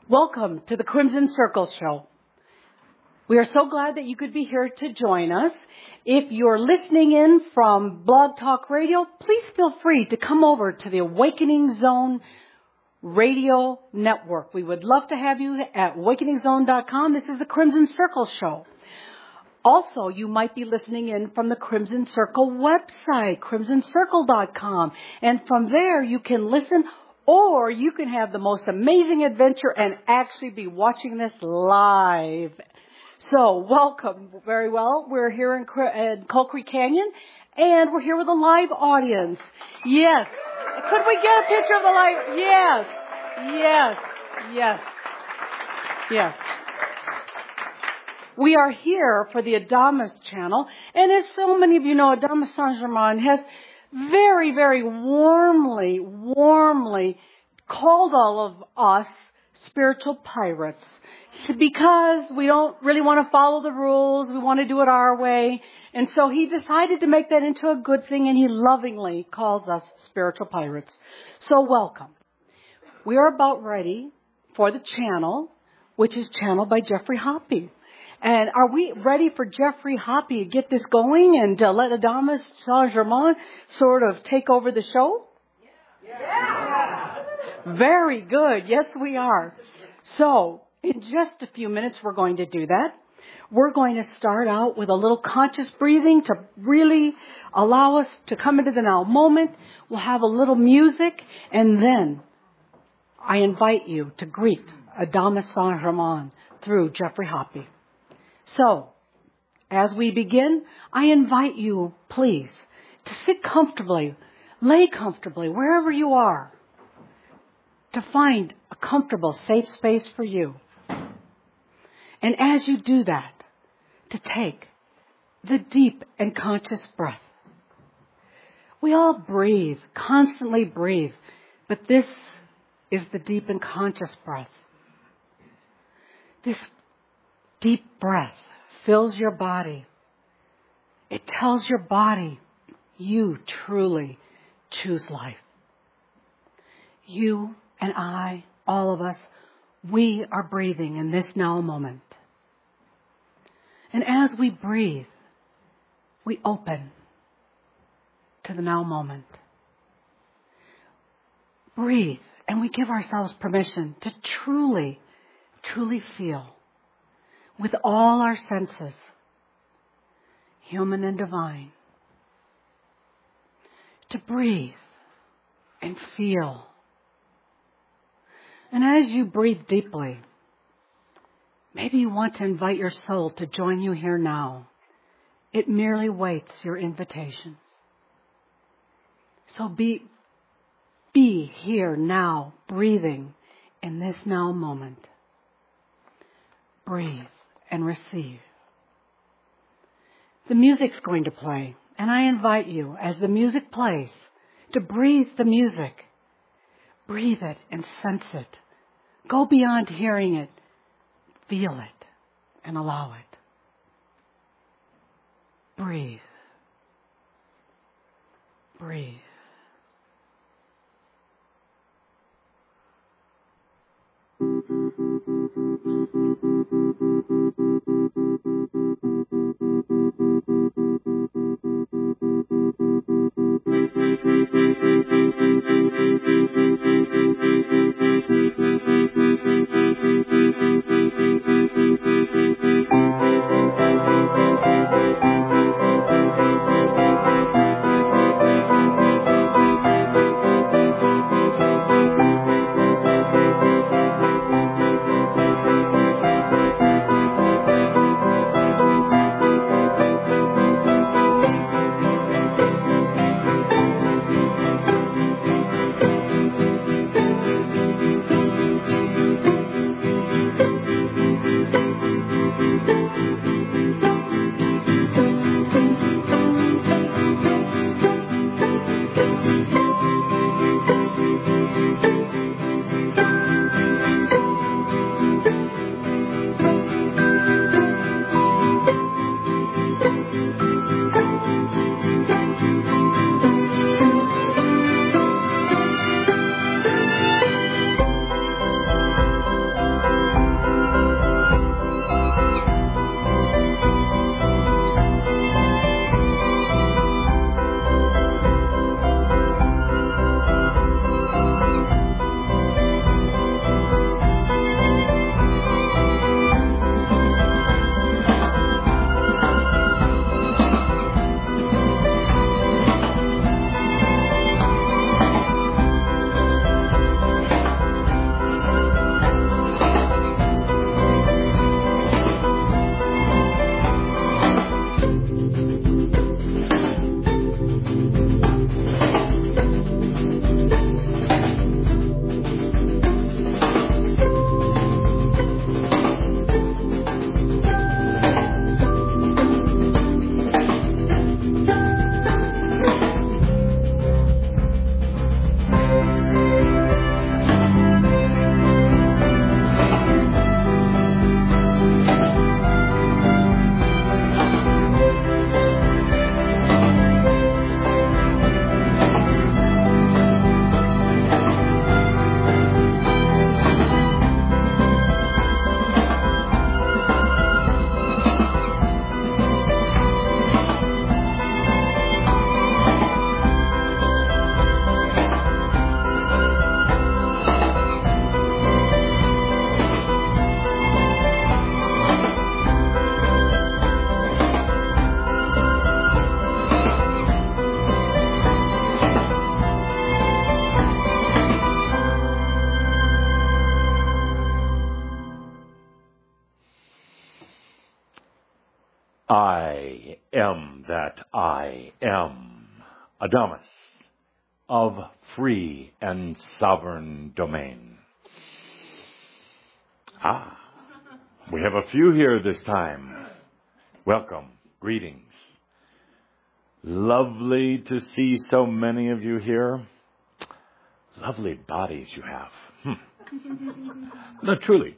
Welcome to the Crimson Circle Show. We are so glad that you could be here to join us. If you're listening in from Blog Talk Radio, please feel free to come over to the Awakening Zone Radio Network. We would love to have you at awakeningzone.com. This is the Crimson Circle Show. Also, you might be listening in from the Crimson Circle website, crimsoncircle.com. And from there, you can listen, or you can have the most amazing adventure and actually be watching this live. So, welcome. Very well. We're here in Coal Creek Canyon, and we're here with a live audience. Yes. Could we get a picture of the live? Yes. Yes. Yes. Yes. We are here for the Adamus channel, and as so many of you know, Adamus Saint-Germain has very, very warmly called all of us spiritual pirates because we don't really want to follow the rules. We want to do it our way. And so he decided to make that into a good thing, and he lovingly calls us spiritual pirates. So welcome. We are about ready for the channel, which is channeled by Jeffrey Hoppe. And are we ready for Jeffrey Hoppe to get this going and let Adamus Saint-Germain sort of take over the show? Yeah. Very good. Yes, we are. So, in just a few minutes, we're going to do that. We're going to start out with a little conscious breathing to really allow us to come into the now moment. We'll have a little music, and then I invite you to greet Adamus Saint-Germain through Jeffrey Hoppe. So, as we begin, I invite you, please, to sit comfortably, lay comfortably, wherever you are, to find a comfortable, safe space for you. And as you do that, to take the deep and conscious breath. We all breathe, constantly breathe, but this is the deep and conscious breath. This deep breath fills your body. It tells your body you truly choose life. You and I, all of us, we are breathing in this now moment. And as we breathe, we open to the now moment. Breathe, and we give ourselves permission to truly feel with all our senses, human and divine, to breathe and feel. And as you breathe deeply, maybe you want to invite your soul to join you here now. It merely waits your invitation. So be here now, breathing in this now moment. Breathe and receive. The music's going to play, and I invite you, as the music plays, to breathe the music. Breathe it and sense it. Go beyond hearing it. Feel it and allow it. Breathe. Breathe. I am that I am, Adamus, of free and sovereign domain. We have a few here this time. Welcome, greetings. Lovely to see so many of you here. Lovely bodies you have. No, truly.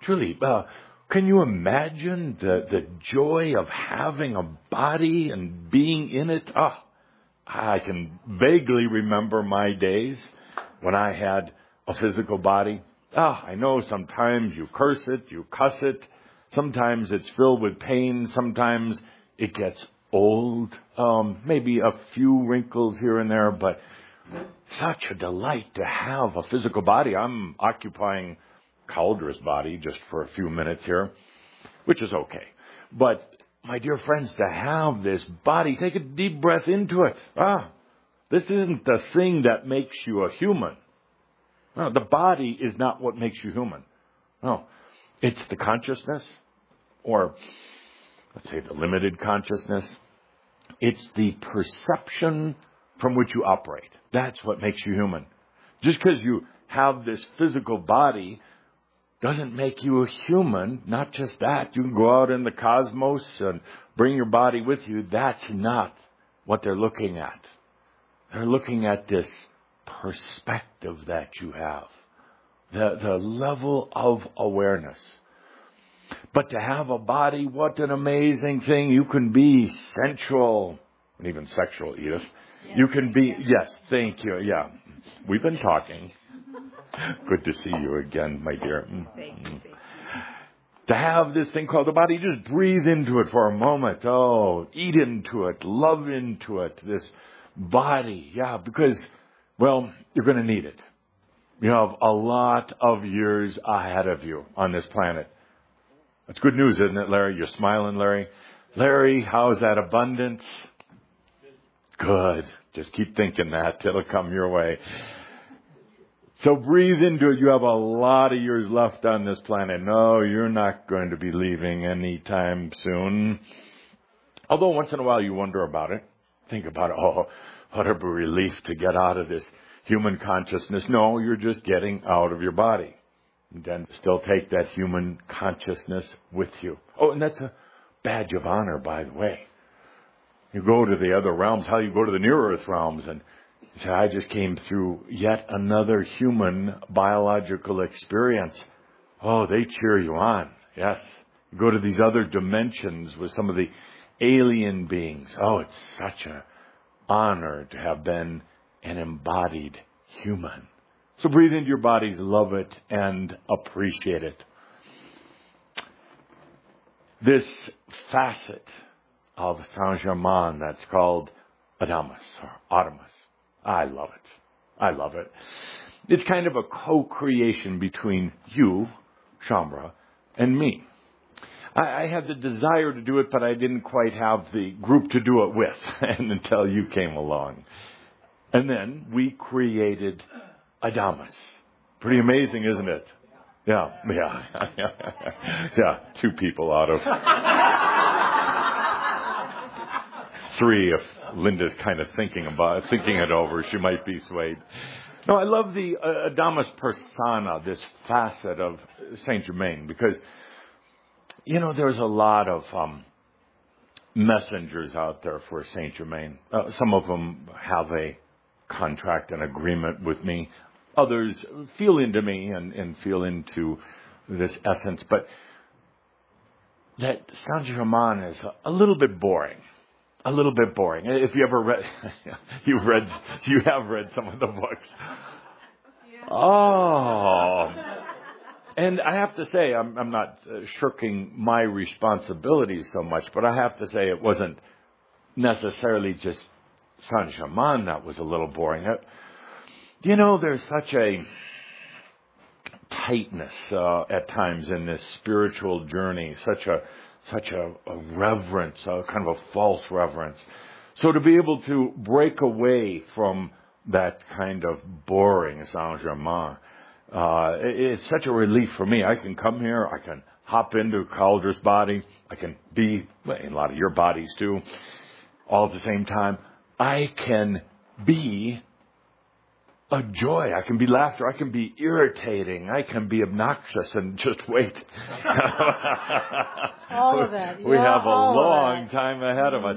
Can you imagine the joy of having a body and being in it? I can vaguely remember my days when I had a physical body. I know sometimes you curse it, you cuss it. Sometimes it's filled with pain. Sometimes it gets old. Maybe a few wrinkles here and there, but such a delight to have a physical body. I'm occupying Caldra's body just for a few minutes here, which is okay. But my dear friends, to have this body, take a deep breath into it. This isn't the thing that makes you a human. No, the body is not what makes you human. No, it's the consciousness, or let's say the limited consciousness. It's the perception from which you operate. That's what makes you human. Just because you have this physical body doesn't make you a human. Not just that. You can go out in the cosmos and bring your body with you. That's not what they're looking at. They're looking at this perspective that you have. The level of awareness. But to have a body, what an amazing thing. You can be sensual, and even sexual, Edith. You can be, yes, thank you, yeah. We've been talking. Good to see you again, my dear. Thank you. To have this thing called the body, just breathe into it for a moment. Eat into it, love into it, this body. Yeah, because, well, you're going to need it. You have a lot of years ahead of you on this planet. That's good news, isn't it, Larry? You're smiling, Larry. Larry, how's that abundance? Good. Just keep thinking that. It'll come your way. So breathe into it. You have a lot of years left on this planet. No, you're not going to be leaving anytime soon. Although once in a while you wonder about it. Think about it. What a relief to get out of this human consciousness. No, you're just getting out of your body. And then still take that human consciousness with you. And that's a badge of honor, by the way. You go to the other realms, how you go to the near-earth realms, and you say, I just came through yet another human biological experience. They cheer you on. Yes. You go to these other dimensions with some of the alien beings. It's such an honor to have been an embodied human. So breathe into your bodies, love it, and appreciate it. This facet of Saint-Germain that's called Adamus or Adamus. I love it. It's kind of a co-creation between you, Shaumbra, and me. I had the desire to do it, but I didn't quite have the group to do it with and until you came along. And then we created Adamus. Pretty amazing, isn't it? Yeah. 2 people out of 3. If Linda's kind of thinking it over, she might be swayed. No, I love the Adamus persona, this facet of Saint Germain, because there's a lot of messengers out there for Saint Germain. Some of them have a contract, an agreement with me. Others feel into me and feel into this essence. But that Saint Germain is a little bit boring. A little bit boring. If you ever read, you have read some of the books. And I have to say, I'm not shirking my responsibilities so much, but I have to say it wasn't necessarily just Saint-Germain that was a little boring. There's such a tightness at times in this spiritual journey, such a reverence, kind of a false reverence. So to be able to break away from that kind of boring Saint-Germain, it's such a relief for me. I can come here, I can hop into Calder's body. I can be in a lot of your bodies too, all at the same time. I can be a joy. I can be laughter. I can be irritating. I can be obnoxious and just wait. All of that. We have a long time ahead of us.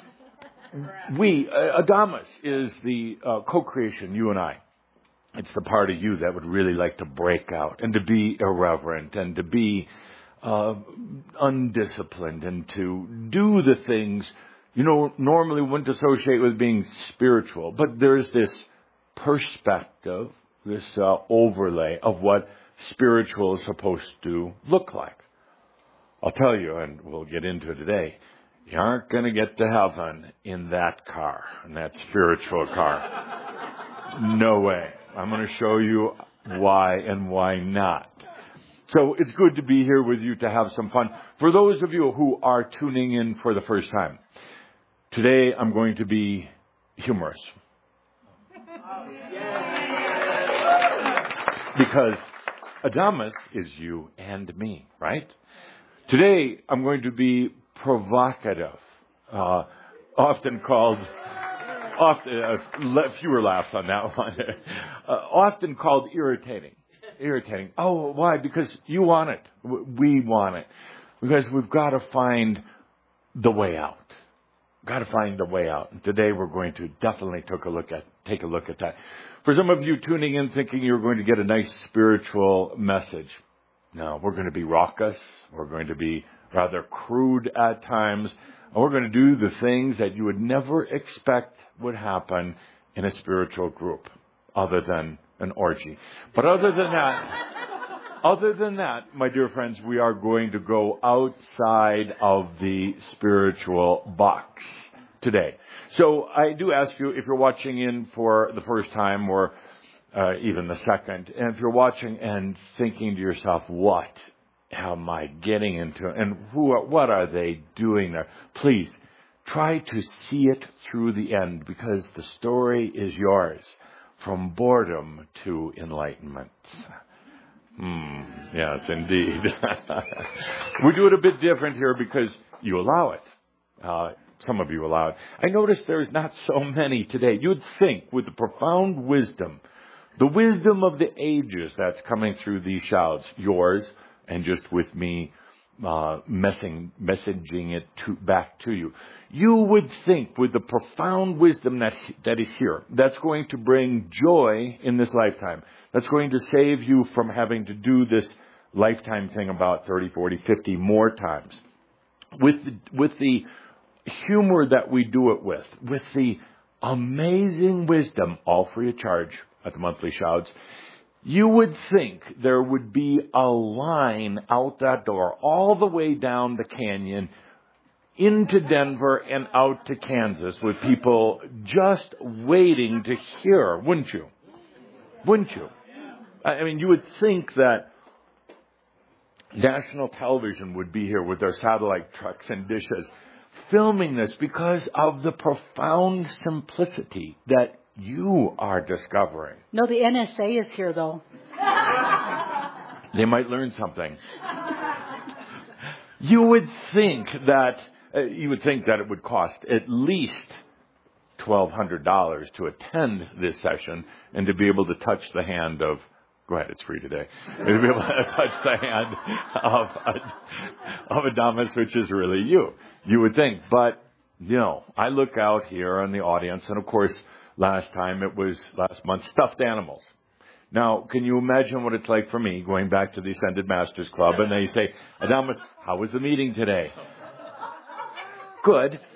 Adamus is the co-creation, you and I. It's the part of you that would really like to break out and to be irreverent and to be undisciplined and to do the things normally wouldn't associate with being spiritual. But there's this perspective, this overlay of what spiritual is supposed to look like. I'll tell you, and we'll get into it today, you aren't going to get to heaven in that car, in that spiritual car. No way. I'm going to show you why and why not. So it's good to be here with you to have some fun. For those of you who are tuning in for the first time, today I'm going to be humorous. Because Adamus is you and me, right? Today I'm going to be provocative, often called, fewer laughs on that one, often called irritating. Irritating. Oh, why? Because you want it. We want it. Because we've got to find the way out. Got to find the way out. And today we're going to definitely take a look at that. For some of you tuning in thinking you're going to get a nice spiritual message. No, we're going to be raucous. We're going to be rather crude at times. And we're going to do the things that you would never expect would happen in a spiritual group, other than an orgy. But other than that, my dear friends, we are going to go outside of the spiritual box today. So I do ask you, if you're watching in for the first time or even the second, and if you're watching and thinking to yourself, what am I getting into? And what are they doing there? Please try to see it through the end, because the story is yours, from boredom to enlightenment. Yes, indeed. We do it a bit different here because you allow it. Some of you allow it. I notice there's not so many today. You'd think with the profound wisdom, the wisdom of the ages that's coming through these shouts, yours, and just with me messaging it back to you. You would think with the profound wisdom that is here, that's going to bring joy in this lifetime. That's going to save you from having to do this lifetime thing about 30, 40, 50 more times. With the humor that we do it with the amazing wisdom, all free of charge at the monthly shouts, you would think there would be a line out that door all the way down the canyon into Denver and out to Kansas with people just waiting to hear, wouldn't you? Wouldn't you? I mean, you would think that national television would be here with their satellite trucks and dishes filming this because of the profound simplicity that you are discovering. No, the NSA is here, though. They might learn something. You would think that it would cost at least $1,200 to attend this session and to be able to touch the hand of, go ahead, it's free today, and to be able to touch the hand of Adamus, which is really you. You would think. But, I look out here on the audience, and of course, last month, stuffed animals. Now, can you imagine what it's like for me going back to the Ascended Masters Club and they say, Adamus, how was the meeting today? Good.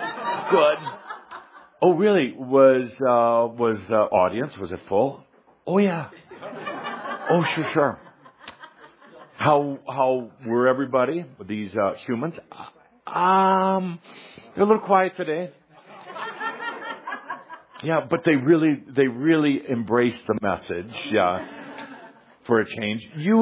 Oh, really? Was the audience, was it full? Oh, yeah. Oh, sure. How were everybody? These humans? They're a little quiet today. Yeah, but they really embraced the message. Yeah, for a change, you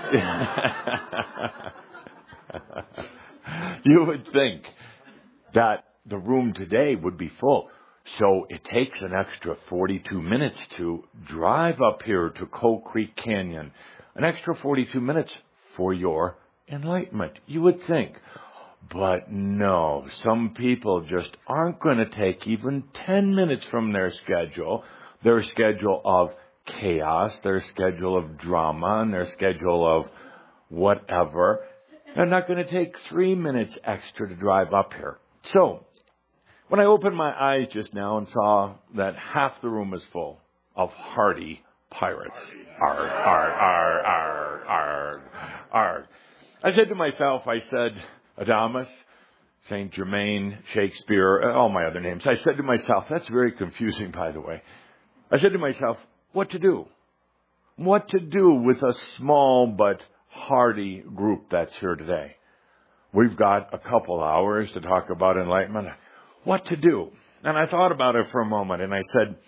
would think that the room today would be full. So it takes an extra 42 minutes to drive up here to Coal Creek Canyon. An extra 42 minutes for your enlightenment, you would think. But no, some people just aren't going to take even 10 minutes from their schedule of chaos, their schedule of drama, and their schedule of whatever. They're not going to take 3 minutes extra to drive up here. So, when I opened my eyes just now and saw that half the room is full of hardy pirates. Arg, arg, arg, arg, arg, arg. I said to myself, Adamus, Saint Germain, Shakespeare, all my other names. I said to myself, that's very confusing, by the way. I said to myself, what to do? What to do with a small but hardy group that's here today? We've got a couple hours to talk about enlightenment. What to do? And I thought about it for a moment, and I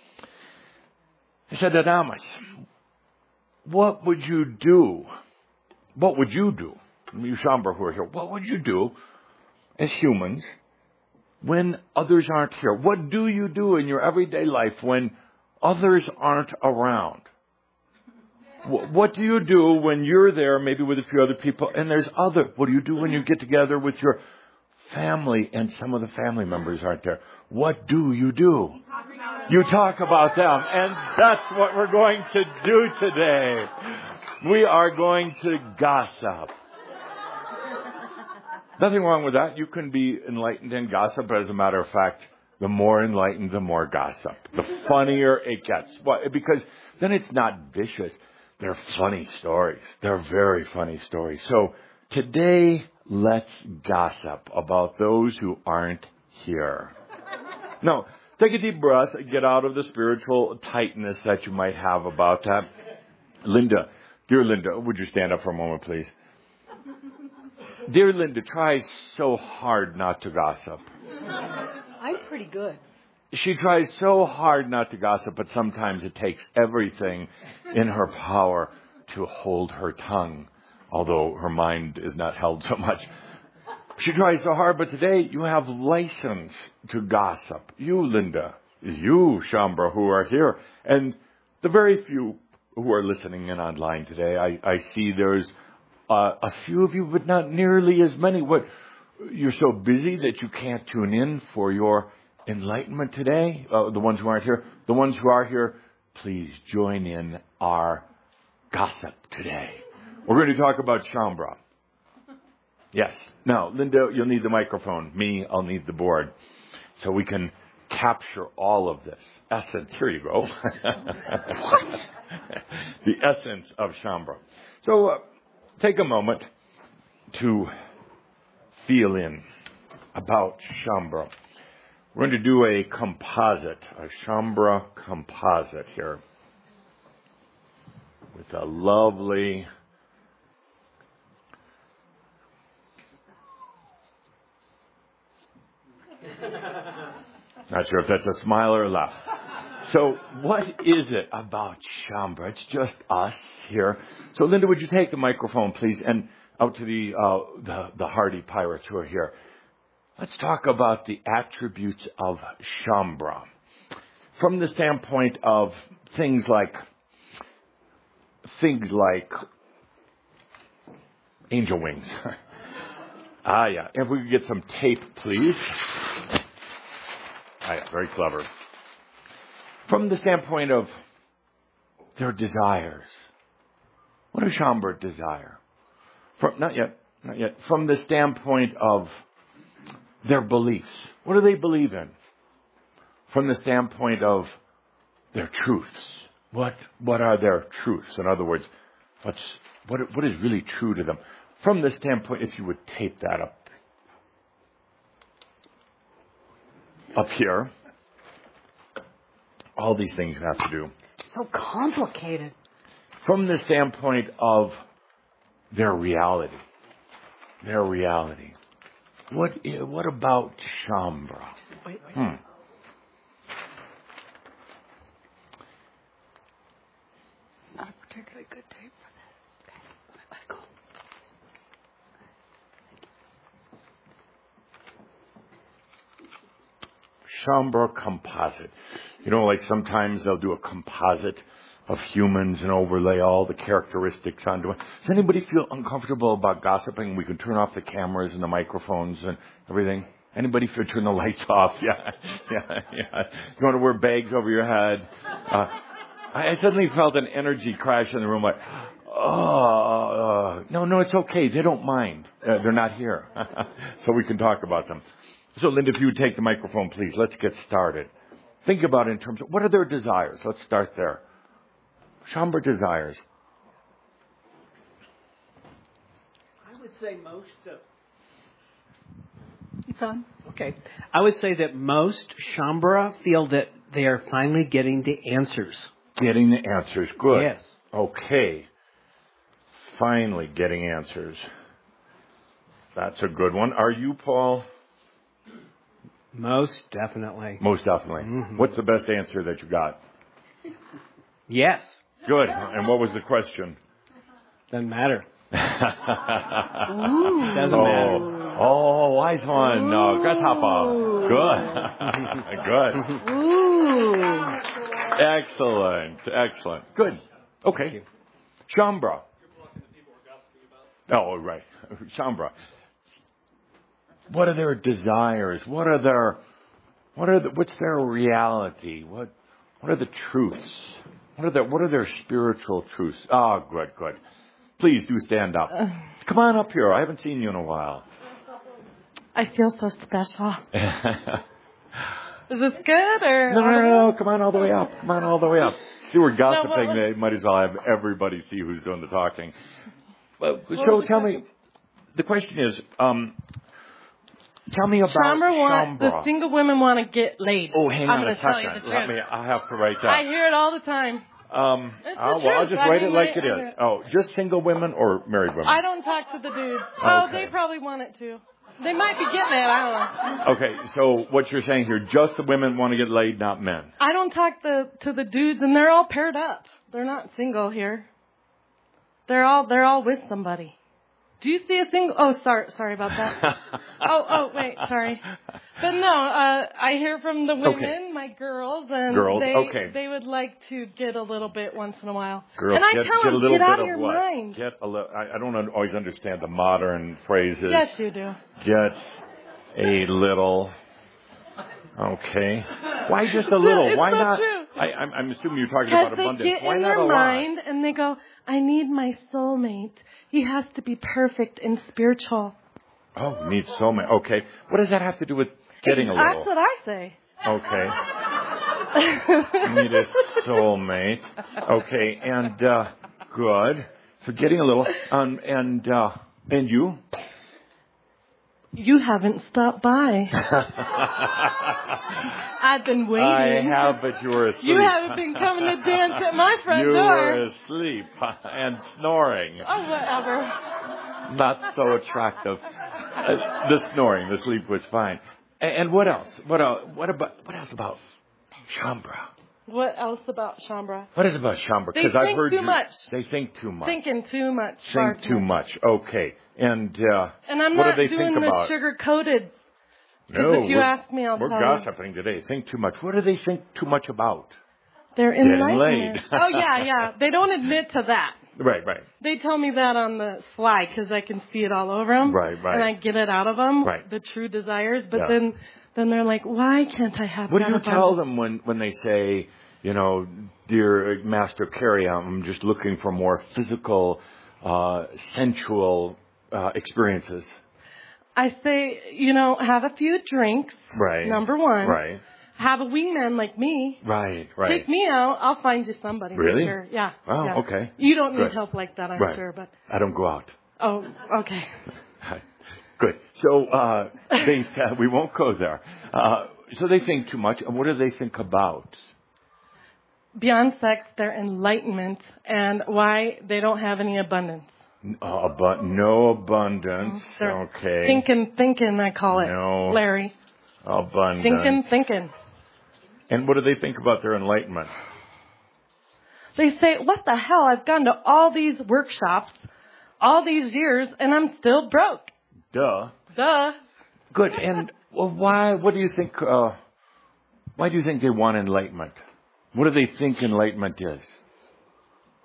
said, Adamus, what would you do? What would you do? You Shaumbra who are here, what would you do as humans when others aren't here? What do you do in your everyday life when others aren't around? What do you do when you're there, maybe with a few other people, and there's other? What do you do when you get together with your family and some of the family members aren't there? What do? You talk about them. And that's what we're going to do today. We are going to gossip. Nothing wrong with that. You can be enlightened and gossip, but as a matter of fact, the more enlightened, the more gossip. The funnier it gets. Because then it's not vicious. They're funny stories. They're very funny stories. So today, let's gossip about those who aren't here. Now, take a deep breath and get out of the spiritual tightness that you might have about that. Linda, dear Linda, would you stand up for a moment, please? Dear Linda tries so hard not to gossip. I'm pretty good. She tries so hard not to gossip, but sometimes it takes everything in her power to hold her tongue, although her mind is not held so much. She tries so hard, but today you have license to gossip. You, Linda, you, Shaumbra, who are here, and the very few who are listening in online today. I see there's a few of you, but not nearly as many. You're so busy that you can't tune in for your enlightenment today. The ones who aren't here. The ones who are here, please join in our gossip today. We're going to talk about Shaumbra. Yes. Now, Linda, you'll need the microphone. Me, I'll need the board. So we can capture all of this essence. Here you go. What? The essence of Shaumbra. So take a moment to feel in about Shaumbra. We're going to do a composite, a Shaumbra composite here with a lovely not sure if that's a smile or a laugh. So what is it about Shaumbra? It's just us here. So Linda, would you take the microphone, please, and out to the hardy pirates who are here. Let's talk about the attributes of Shaumbra from the standpoint of things like angel wings. Yeah. If we could get some tape, please. Yeah, very clever. From the standpoint of their desires, what does Shaumbra desire? Not yet. From the standpoint of their beliefs, what do they believe in? From the standpoint of their truths, what are their truths? In other words, what is really true to them? From the standpoint, if you would tape that up here, all these things you have to do. So complicated. From the standpoint of their reality. What about Shaumbra? Wait. Not a particularly good tape for this. Okay, let it go. Shaumbra composite. You know, like sometimes they'll do a composite of humans and overlay all the characteristics onto it. Does anybody feel uncomfortable about gossiping? We can turn off the cameras and the microphones and everything. Anybody feel turn the lights off? Yeah. You want to wear bags over your head? I suddenly felt an energy crash in the room. Like, no, it's okay. They don't mind. They're not here, so we can talk about them. So, Linda, if you would take the microphone, please. Let's get started. Think about it in terms of what are their desires. Let's start there. Shaumbra desires. I would say most. It's on. Okay. I would say that most Shaumbra feel that they are finally getting the answers. Getting the answers. Good. Yes. Okay. Finally getting answers. That's a good one. Are you, Paul? Most definitely. Most definitely. Mm-hmm. What's the best answer that you got? Yes. Good. And what was the question? Doesn't matter. Ooh. Doesn't matter. Oh, wise one. No, grasshopper. Good. Good. Ooh. Excellent. Good. Okay. Shaumbra. Oh, right. Shaumbra. What are their desires? What's their reality? What are the truths? What are their spiritual truths? Oh, good. Please do stand up. Come on up here. I haven't seen you in a while. I feel so special. Is this good or? No. Come on all the way up. See, we're gossiping. They might as well have everybody see who's doing the talking. So tell me, the question is, tell me about Shaumbra. The single women want to get laid. Oh, hang on a tell you second. the truth. I have to write that. I hear it all the time. I'll just write it like it is. Oh, just single women or married women? I don't talk to the dudes. Okay. Oh, they probably want it too. They might be getting it. I don't know. Okay, so what you're saying here, just the women want to get laid, not men. I don't talk to the dudes, and they're all paired up. They're not single here. They're all with somebody. Do you see a single? Oh, sorry about that. Wait, sorry. But no, I hear from the women, my girls, and they would like to get a little bit once in a while. Girls, and I tell them, get out of your mind. I don't always understand the modern phrases. Yes, you do. Get a little. Okay. Why just a little? It's Why so not? True. I'm assuming you're talking about abundance. Because they get Why in not their a lot? mind and they go, I need my soulmate. He has to be perfect and spiritual. Oh, need soulmate. Okay. What does that have to do with getting a little? That's what I say. Okay. Need a soulmate. Okay, and good. So getting a little. And you? You haven't stopped by. I've been waiting. I have, but you were asleep. You haven't been coming to dance at my front door. You were asleep and snoring. Oh, whatever. Not so attractive. The snoring, the sleep was fine. And what else? What else about Shaumbra? What else about Shaumbra? What is about Shaumbra? They think too much. They think too much. Thinking too much. Think too much. Okay. And I'm what not do they doing think about? the sugar-coated. No, if you ask me, I'll tell you. We're gossiping today. Think too much. What do they think too much about? They're enlightenment. laid. Oh, yeah. They don't admit to that. Right. They tell me that on the slide because I can see it all over them. Right. And I get it out of them, right. The true desires. But then they're like, why can't I have that? What do you tell them when they say, dear Master Carey, I'm just looking for more physical, sensual experiences? I say, have a few drinks. Right. Number one. Right. Have a wingman like me. Right. Take me out. I'll find you somebody. Really? For sure. Yeah. Oh, yeah. okay. You don't need help like that, I'm sure. But I don't go out. Oh, okay. Good. So we won't go there. So they think too much. And what do they think about? Beyond sex, their enlightenment and why they don't have any abundance. No abundance. Okay. Thinking, I call it. No. Larry. Abundance. Thinking. And what do they think about their enlightenment? They say, what the hell? I've gone to all these workshops, all these years, and I'm still broke. Duh. Good. And why? What do you think? Why do you think they want enlightenment? What do they think enlightenment is?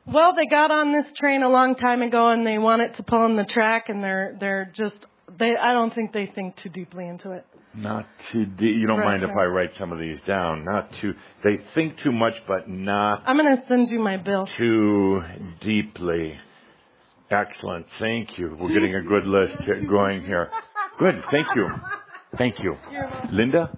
Well, they got on this train a long time ago, and they want it to pull in the track, and I don't think they think too deeply into it. Not too deep. You don't mind if I write some of these down? Not too. They think too much, but not. I'm going to send you my bill. Too deeply. Excellent. Thank you. We're getting a good list going here. Good. Thank you. Thank you. Linda?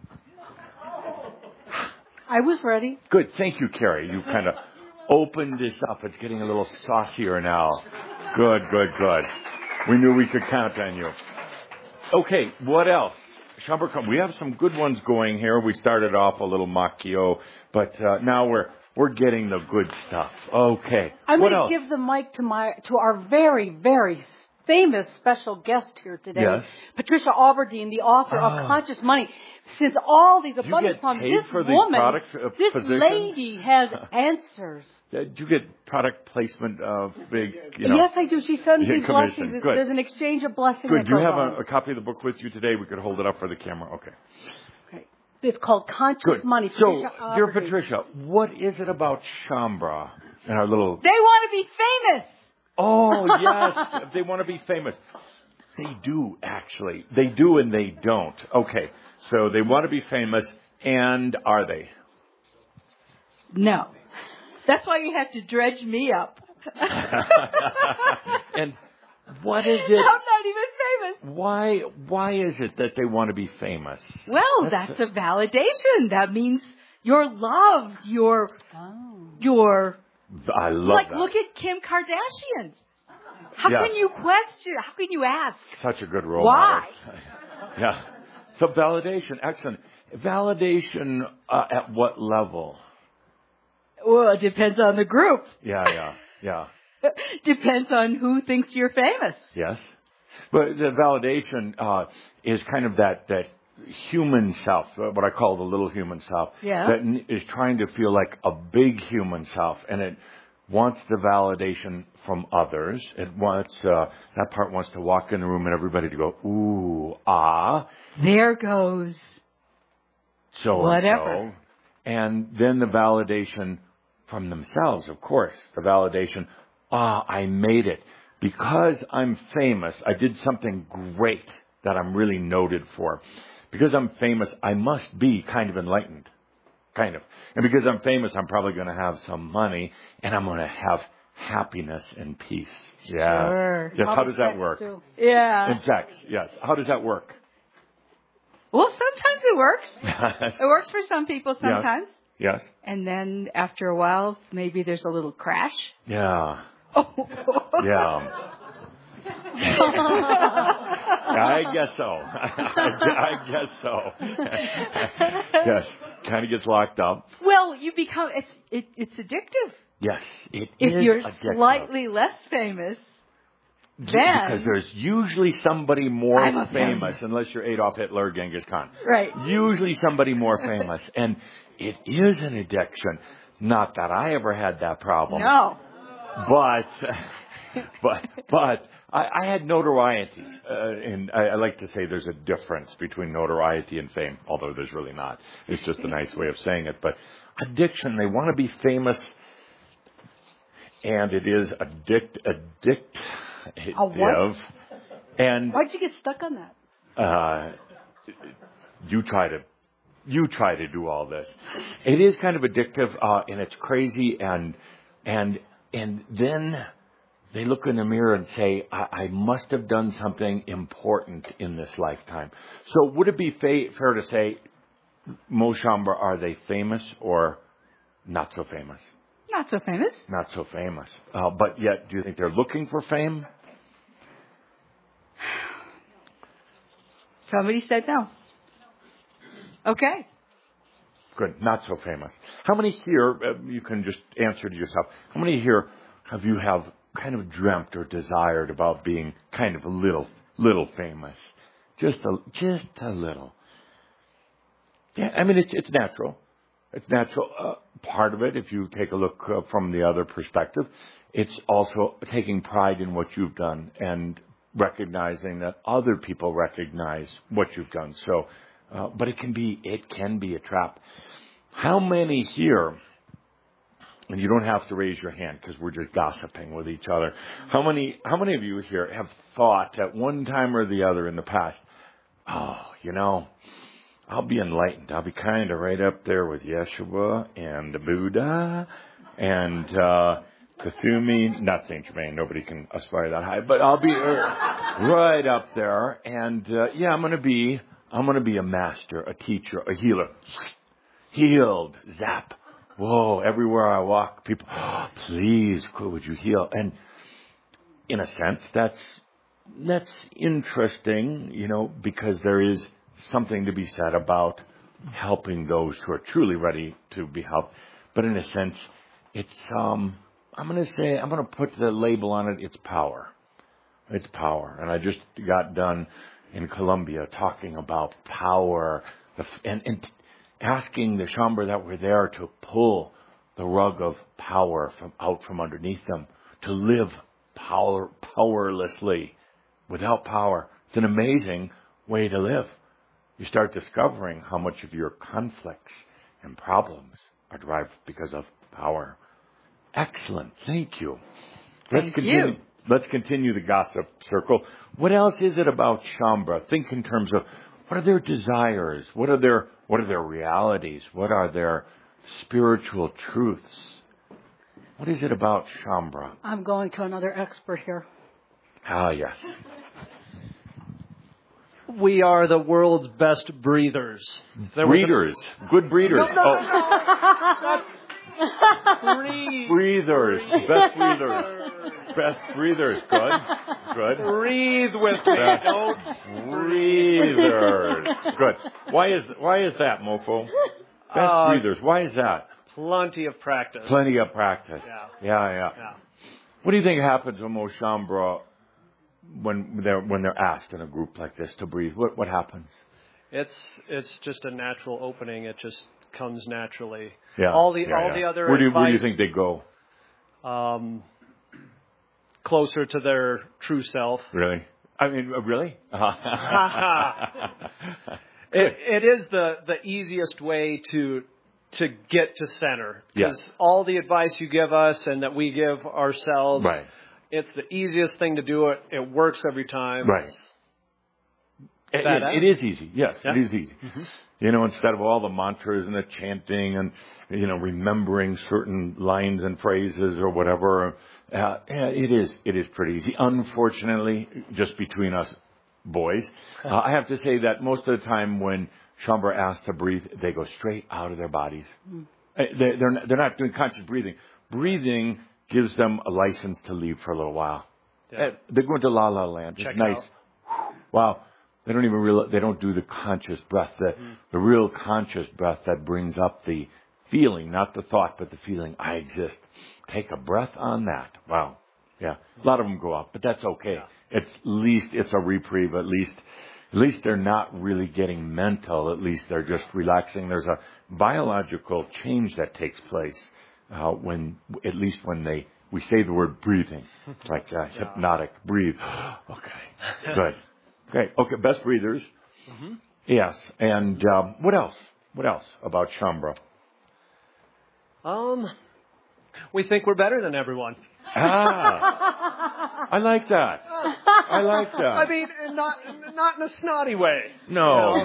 I was ready. Good. Thank you, Carrie. You kind of opened this up. It's getting a little saucier now. Good. We knew we could count on you. Okay. What else? Shambhar, we have some good ones going here. We started off a little Makio, but now we're getting the good stuff. Okay. I'm going to give the mic to our very, very famous special guest here today, yes. Patricia Albertine, the author of Conscious Money. Since all these abundance problems, this lady has answers. Do you get product placement of big, Yes, I do. She sends me blessings. Good. There's an exchange of blessings. Good. Do you have a copy of the book with you today? We could hold it up for the camera. Okay. It's called Conscious Money. So, dear Patricia, what is it about Shambhar and our little... They want to be famous. Oh, yes. They want to be famous. They do, actually. They do and they don't. Okay. So they want to be famous, and are they? No. That's why you have to dredge me up. And what is it? I'm not even famous. Why is it that they want to be famous? Well, that's a validation. That means you're loved. You're. I love that. Look at Kim Kardashian. How can you question? How can you ask? Such a good role model. Yeah. So validation, excellent. Validation at what level? Well, it depends on the group. Yeah. Depends on who thinks you're famous. Yes. But the validation is kind of that human self, what I call the little human self, that is trying to feel like a big human self, and it wants the validation from others. It wants that part wants to walk in the room and everybody to go, ooh, ah. There goes. So whatever. And so. And then the validation from themselves, of course. The validation, I made it. Because I'm famous, I did something great that I'm really noted for. Because I'm famous, I must be kind of enlightened. Kind of. And because I'm famous, I'm probably going to have some money, and I'm going to have happiness and peace. Sure. Yes. How does that work? Too. Yeah. And sex, yes. How does that work? Well, sometimes it works. It works for some people sometimes. Yes. And then after a while, maybe there's a little crash. Yeah. Oh. Yeah. I guess so. I guess so. Yes. Kind of gets locked up. Well, you become, it's addictive. Yes, it is. If you're addictive. Slightly less famous, then... Because there's usually somebody more famous, unless you're Adolf Hitler or Genghis Khan. Right. Usually somebody more famous. And it is an addiction. Not that I ever had that problem. No. But I had notoriety. And I like to say there's a difference between notoriety and fame, although there's really not. It's just a nice way of saying it. But addiction, they want to be famous. And it is addictive. And why'd you get stuck on that? You try to do all this. It is kind of addictive, and it's crazy, and then they look in the mirror and say, I must have done something important in this lifetime. So would it be fair to say, Mo Shambhar, are they famous or not so famous? Not so famous. Not so famous. But yet, do you think they're looking for fame? Somebody said no. Okay. Good. Not so famous. How many here, you can just answer to yourself, how many here have kind of dreamt or desired about being kind of a little famous? Just a little. Yeah, I mean, it's natural. It's natural. Part of it, if you take a look from the other perspective, it's also taking pride in what you've done and recognizing that other people recognize what you've done. So, but it can be a trap. How many here And you don't have to raise your hand because we're just gossiping with each other. How many of you here have thought at one time or the other in the past, oh, I'll be enlightened. I'll be kind of right up there with Yeshua and the Buddha and Kuthumi, not Saint Germain. Nobody can aspire that high, but I'll be right up there. And I'm going to be a master, a teacher, a healer. Healed, zap. Whoa! Everywhere I walk, people, oh, please, would you heal? And in a sense, that's interesting, because there is something to be said about helping those who are truly ready to be helped. But in a sense, it's, I'm going to put the label on it, it's power. It's power. And I just got done in Colombia talking about power and asking the Shaumbra that were there to pull the rug of power out from underneath them, to live powerlessly, without power. It's an amazing way to live. You start discovering how much of your conflicts and problems are derived because of power. Excellent. Thank you. Let's continue the gossip circle. What else is it about Shaumbra? Think in terms of what are their desires? What are their realities? What are their spiritual truths? What is it about Shaumbra? I'm going to another expert here. Ah, yes. We are the world's best breathers. Breeders. Good breeders. Breathers. Best breathers. Best breathers. Good. Breathe with me. Don't breathers. Good. Why is that, Mofo? Best breathers. Why is that? Plenty of practice. Yeah. What do you think happens when most Shaumbra, when they're asked in a group like this to breathe? What happens? It's just a natural opening. It just comes naturally. Yeah. All the other where do advice, you think they go? Closer to their true self. Really? I mean, really? It is the easiest way to get to center. Because all the advice you give us and that we give ourselves, right. It's the easiest thing to do. It works every time. Right. It is easy. Yes, yeah. It is easy. Mm-hmm. Instead of all the mantras and the chanting and, remembering certain lines and phrases or whatever, it is pretty easy. Unfortunately, just between us boys, I have to say that most of the time when Shaumbra asked to breathe, they go straight out of their bodies. They're not doing conscious breathing. Breathing gives them a license to leave for a little while. Yeah. They're going to La La Land. It's nice. Wow. They don't even realize, they don't do the conscious breath, the real conscious breath that brings up the feeling, not the thought, but the feeling, I exist. Take a breath on that. Wow. Yeah. A lot of them go up, but that's okay. Yeah. At least it's a reprieve. At least they're not really getting mental. At least they're just relaxing. There's a biological change that takes place when we say the word breathing. It's like hypnotic. Breathe. Okay. Good. Great. Okay. Best breathers. Mm-hmm. Yes. And what else? What else about Shaumbra? We think we're better than everyone. I like that. I mean, not in a snotty way. No.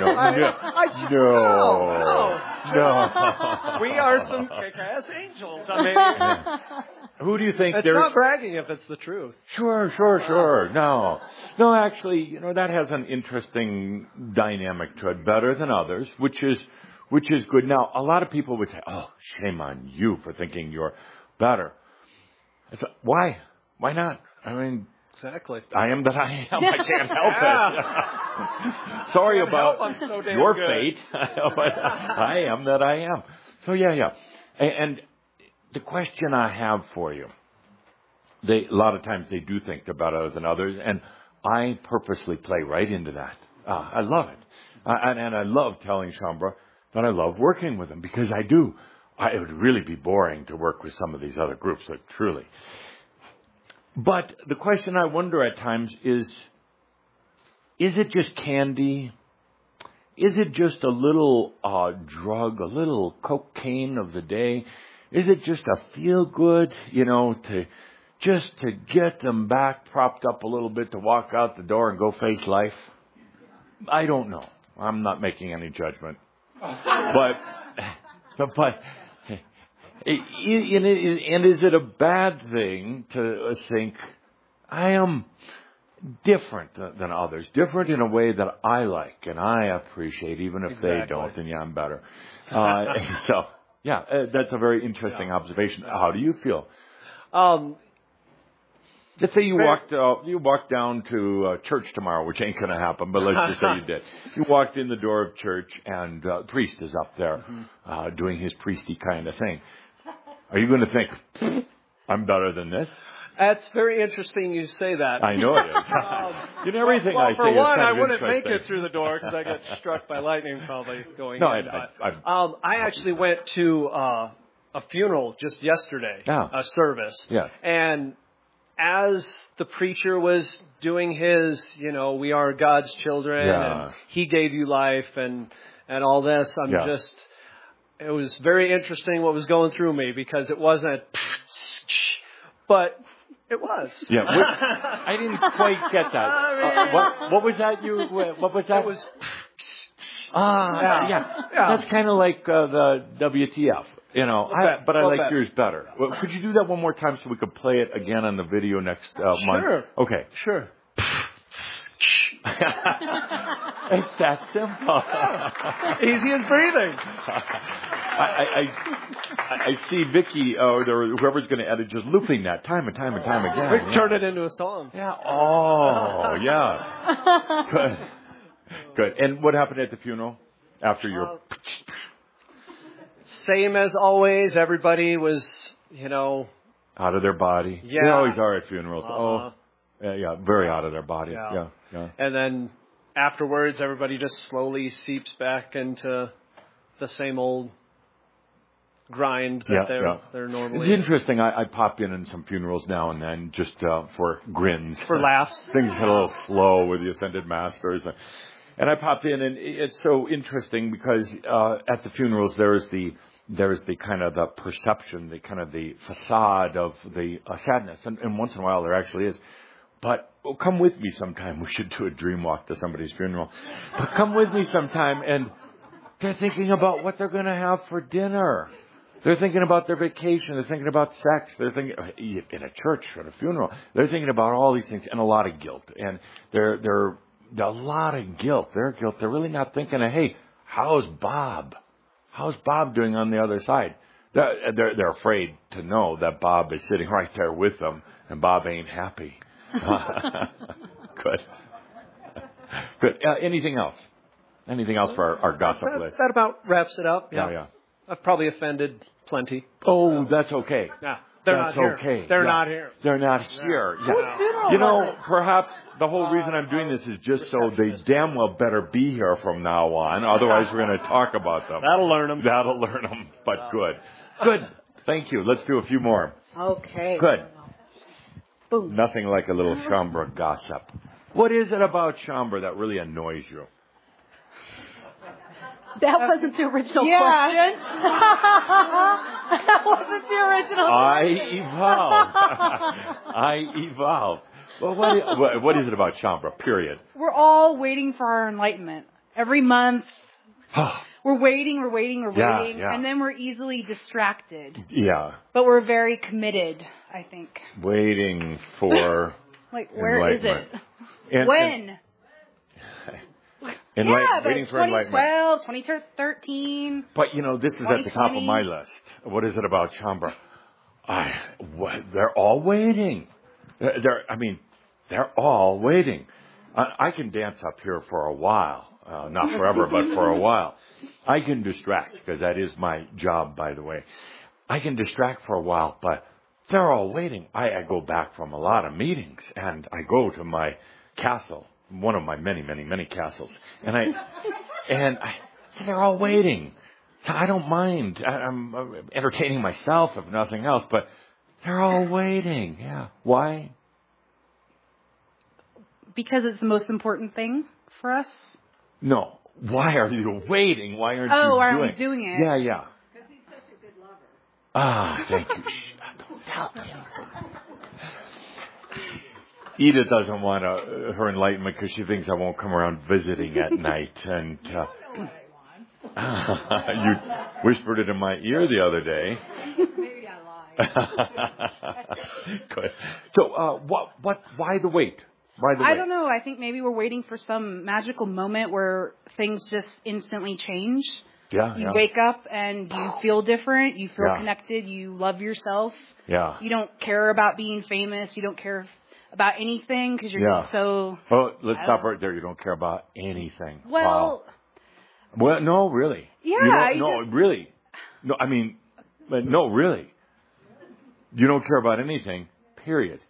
We are some kick-ass angels. I mean, who do you think? It's not bragging if it's the truth. Sure. No. Actually, that has an interesting dynamic to it. Better than others, which is good. Now, a lot of people would say, "Oh, shame on you for thinking you're better." It's why? Why not? I mean, exactly. I am that I am. I can't help it. Sorry about your fate. I am that I am. So yeah. And the question I have for you, a lot of times they do think they're better than others, and I purposely play right into that. I love it. And I love telling Shaumbra that I love working with them, because I do. It would really be boring to work with some of these other groups, like truly. But the question I wonder at times is it just candy? Is it just a little drug, a little cocaine of the day? Is it just a feel good, to get them back propped up a little bit to walk out the door and go face life? I don't know. I'm not making any judgment. But and is it a bad thing to think I am different than others, different in a way that I like and I appreciate, even if they don't, and I'm better. So, that's a very interesting observation. How do you feel? Let's say you walked down to church tomorrow, which ain't going to happen, but let's just say you did. You walked in the door of church, and the priest is up there doing his priesty kind of thing. Are you going to think, I'm better than this? That's very interesting you say that. I know it is. Everything I say for is one, kind of I wouldn't make it through the door because I get struck by lightning probably going in. I actually went to a funeral just yesterday, a service. Yeah. And as the preacher was doing his, we are God's children, and He gave you life, and all this, it was very interesting what was going through me, because it wasn't, but it was. Yeah, I didn't quite get that. What was that? What was that? It was. Yeah. That's kind of like the WTF. But I like yours better. Well, could you do that one more time so we could play it again on the video next month? Sure. Okay. Sure. It's that simple. Easy as breathing. I see Vicky or whoever's going to edit just looping that time and time and time again. We turn it into a song. Yeah. Oh, yeah. Good. And what happened at the funeral after your... Same as always. Everybody was, out of their body. Yeah. They always are at funerals. Very out of their bodies. Yeah. And then afterwards, everybody just slowly seeps back into the same old grind that they're normally. It's interesting. I pop in some funerals now and then just for grins. For laughs. Things get a little slow with the Ascended Masters. And I popped in, and it's so interesting because at the funerals there's the kind of the perception, the kind of the facade of the sadness, and once in a while there actually is. But come with me sometime. We should do a dream walk to somebody's funeral. But come with me sometime, and they're thinking about what they're going to have for dinner. They're thinking about their vacation. They're thinking about sex. They're thinking in a church at a funeral. They're thinking about all these things and a lot of guilt. And they're a lot of guilt. Their guilt. They're really not thinking of, hey, how's Bob? How's Bob doing on the other side? They're afraid to know that Bob is sitting right there with them, and Bob ain't happy. Good. Anything else? Anything else for our gossip list? That about wraps it up. Yeah. I've probably offended plenty. Oh, that's okay. Yeah. They're not here. Okay. They're not here. They're not here. Yeah. Perhaps the whole reason I'm doing this is just so they damn well better be here from now on. Otherwise, we're going to talk about them. That'll learn them. But good. Thank you. Let's do a few more. Okay. Good. Boom. Nothing like a little Shaumbra gossip. What is it about Shaumbra that really annoys you? That wasn't the original question. That wasn't the original question. I evolved. Well, what is it about Shaumbra, period? We're all waiting for our enlightenment. Every month, we're waiting, Yeah. and then we're easily distracted. Yeah. But we're very committed, I think. Waiting for where is it? When? Waiting for 2012, 2013. But, this is at the top of my list. What is it about Shaumbra? They're all waiting. They're all waiting. I can dance up here for a while. Not forever, but for a while. I can distract, because that is my job, by the way. I can distract for a while, but they're all waiting. I go back from a lot of meetings, and I go to my castle, one of my many, many, many castles, and so they're all waiting. I don't mind. I'm entertaining myself, if nothing else, but they're all waiting. Yeah. Why? Because it's the most important thing for us. No. Why are you waiting? Why aren't you why doing aren't we doing it? Yeah. Because he's such a good lover. Thank you. Edith doesn't want her enlightenment because she thinks I won't come around visiting at night. And you whispered it in my ear the other day. Maybe I lied. Good. So, why the wait? Why the wait? I don't know. I think maybe we're waiting for some magical moment where things just instantly change. Yeah. You wake up and you feel different. You feel Yeah. connected. You love yourself. Yeah. You don't care about being famous. You don't care about anything because you're just so... Oh, let's stop right there. You don't care about anything. Well... Wow. Well, no, really. Yeah. Really. No, I mean, no, really. You don't care about anything, period.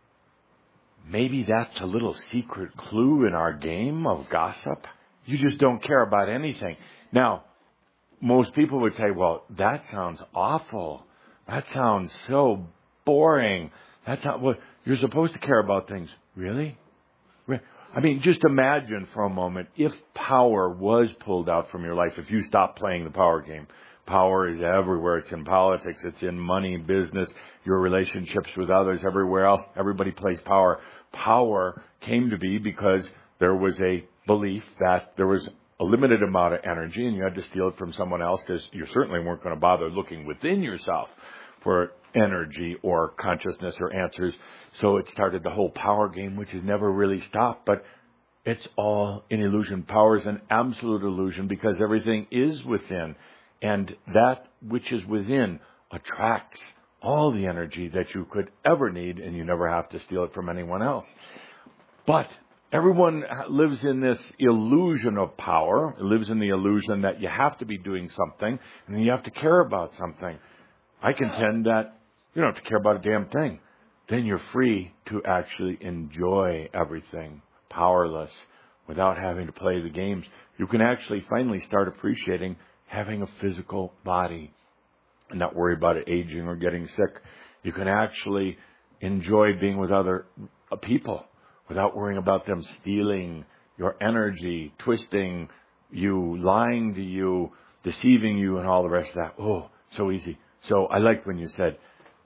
Maybe that's a little secret clue in our game of gossip. You just don't care about anything. Now, most people would say, well, that sounds awful. That sounds so boring. That's not what you're supposed to care about things. Really? I mean, just imagine for a moment if power was pulled out from your life, if you stopped playing the power game. Power is everywhere. It's in politics. It's in money, business, your relationships with others, everywhere else. Everybody plays power. Power came to be because there was a belief that there was a limited amount of energy and you had to steal it from someone else because you certainly weren't going to bother looking within yourself for energy or consciousness or answers. So it started the whole power game, which has never really stopped, but it's all an illusion. Power is an absolute illusion because everything is within, and that which is within attracts all the energy that you could ever need, and you never have to steal it from anyone else. But everyone lives in this illusion of power, lives in the illusion that you have to be doing something, and you have to care about something. I contend that you don't have to care about a damn thing. Then you're free to actually enjoy everything, powerless, without having to play the games. You can actually finally start appreciating having a physical body and not worry about it aging or getting sick. You can actually enjoy being with other people without worrying about them stealing your energy, twisting you, lying to you, deceiving you, and all the rest of that. Oh, so easy. So I liked when you said,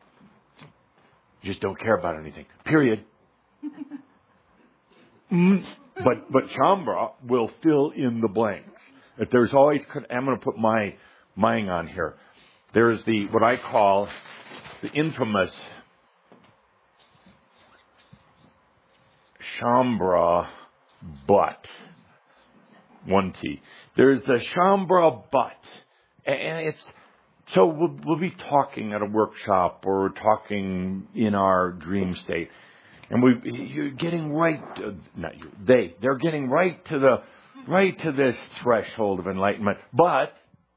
just don't care about anything. Period. But Shaumbra will fill in the blanks. If there's always, I'm going to put mine on here. There's what I call the infamous Shaumbra butt. 1 T. There's the Shaumbra butt. And it's, so we'll be talking at a workshop or talking in our dream state. And you're getting they're getting right to this threshold of enlightenment. But,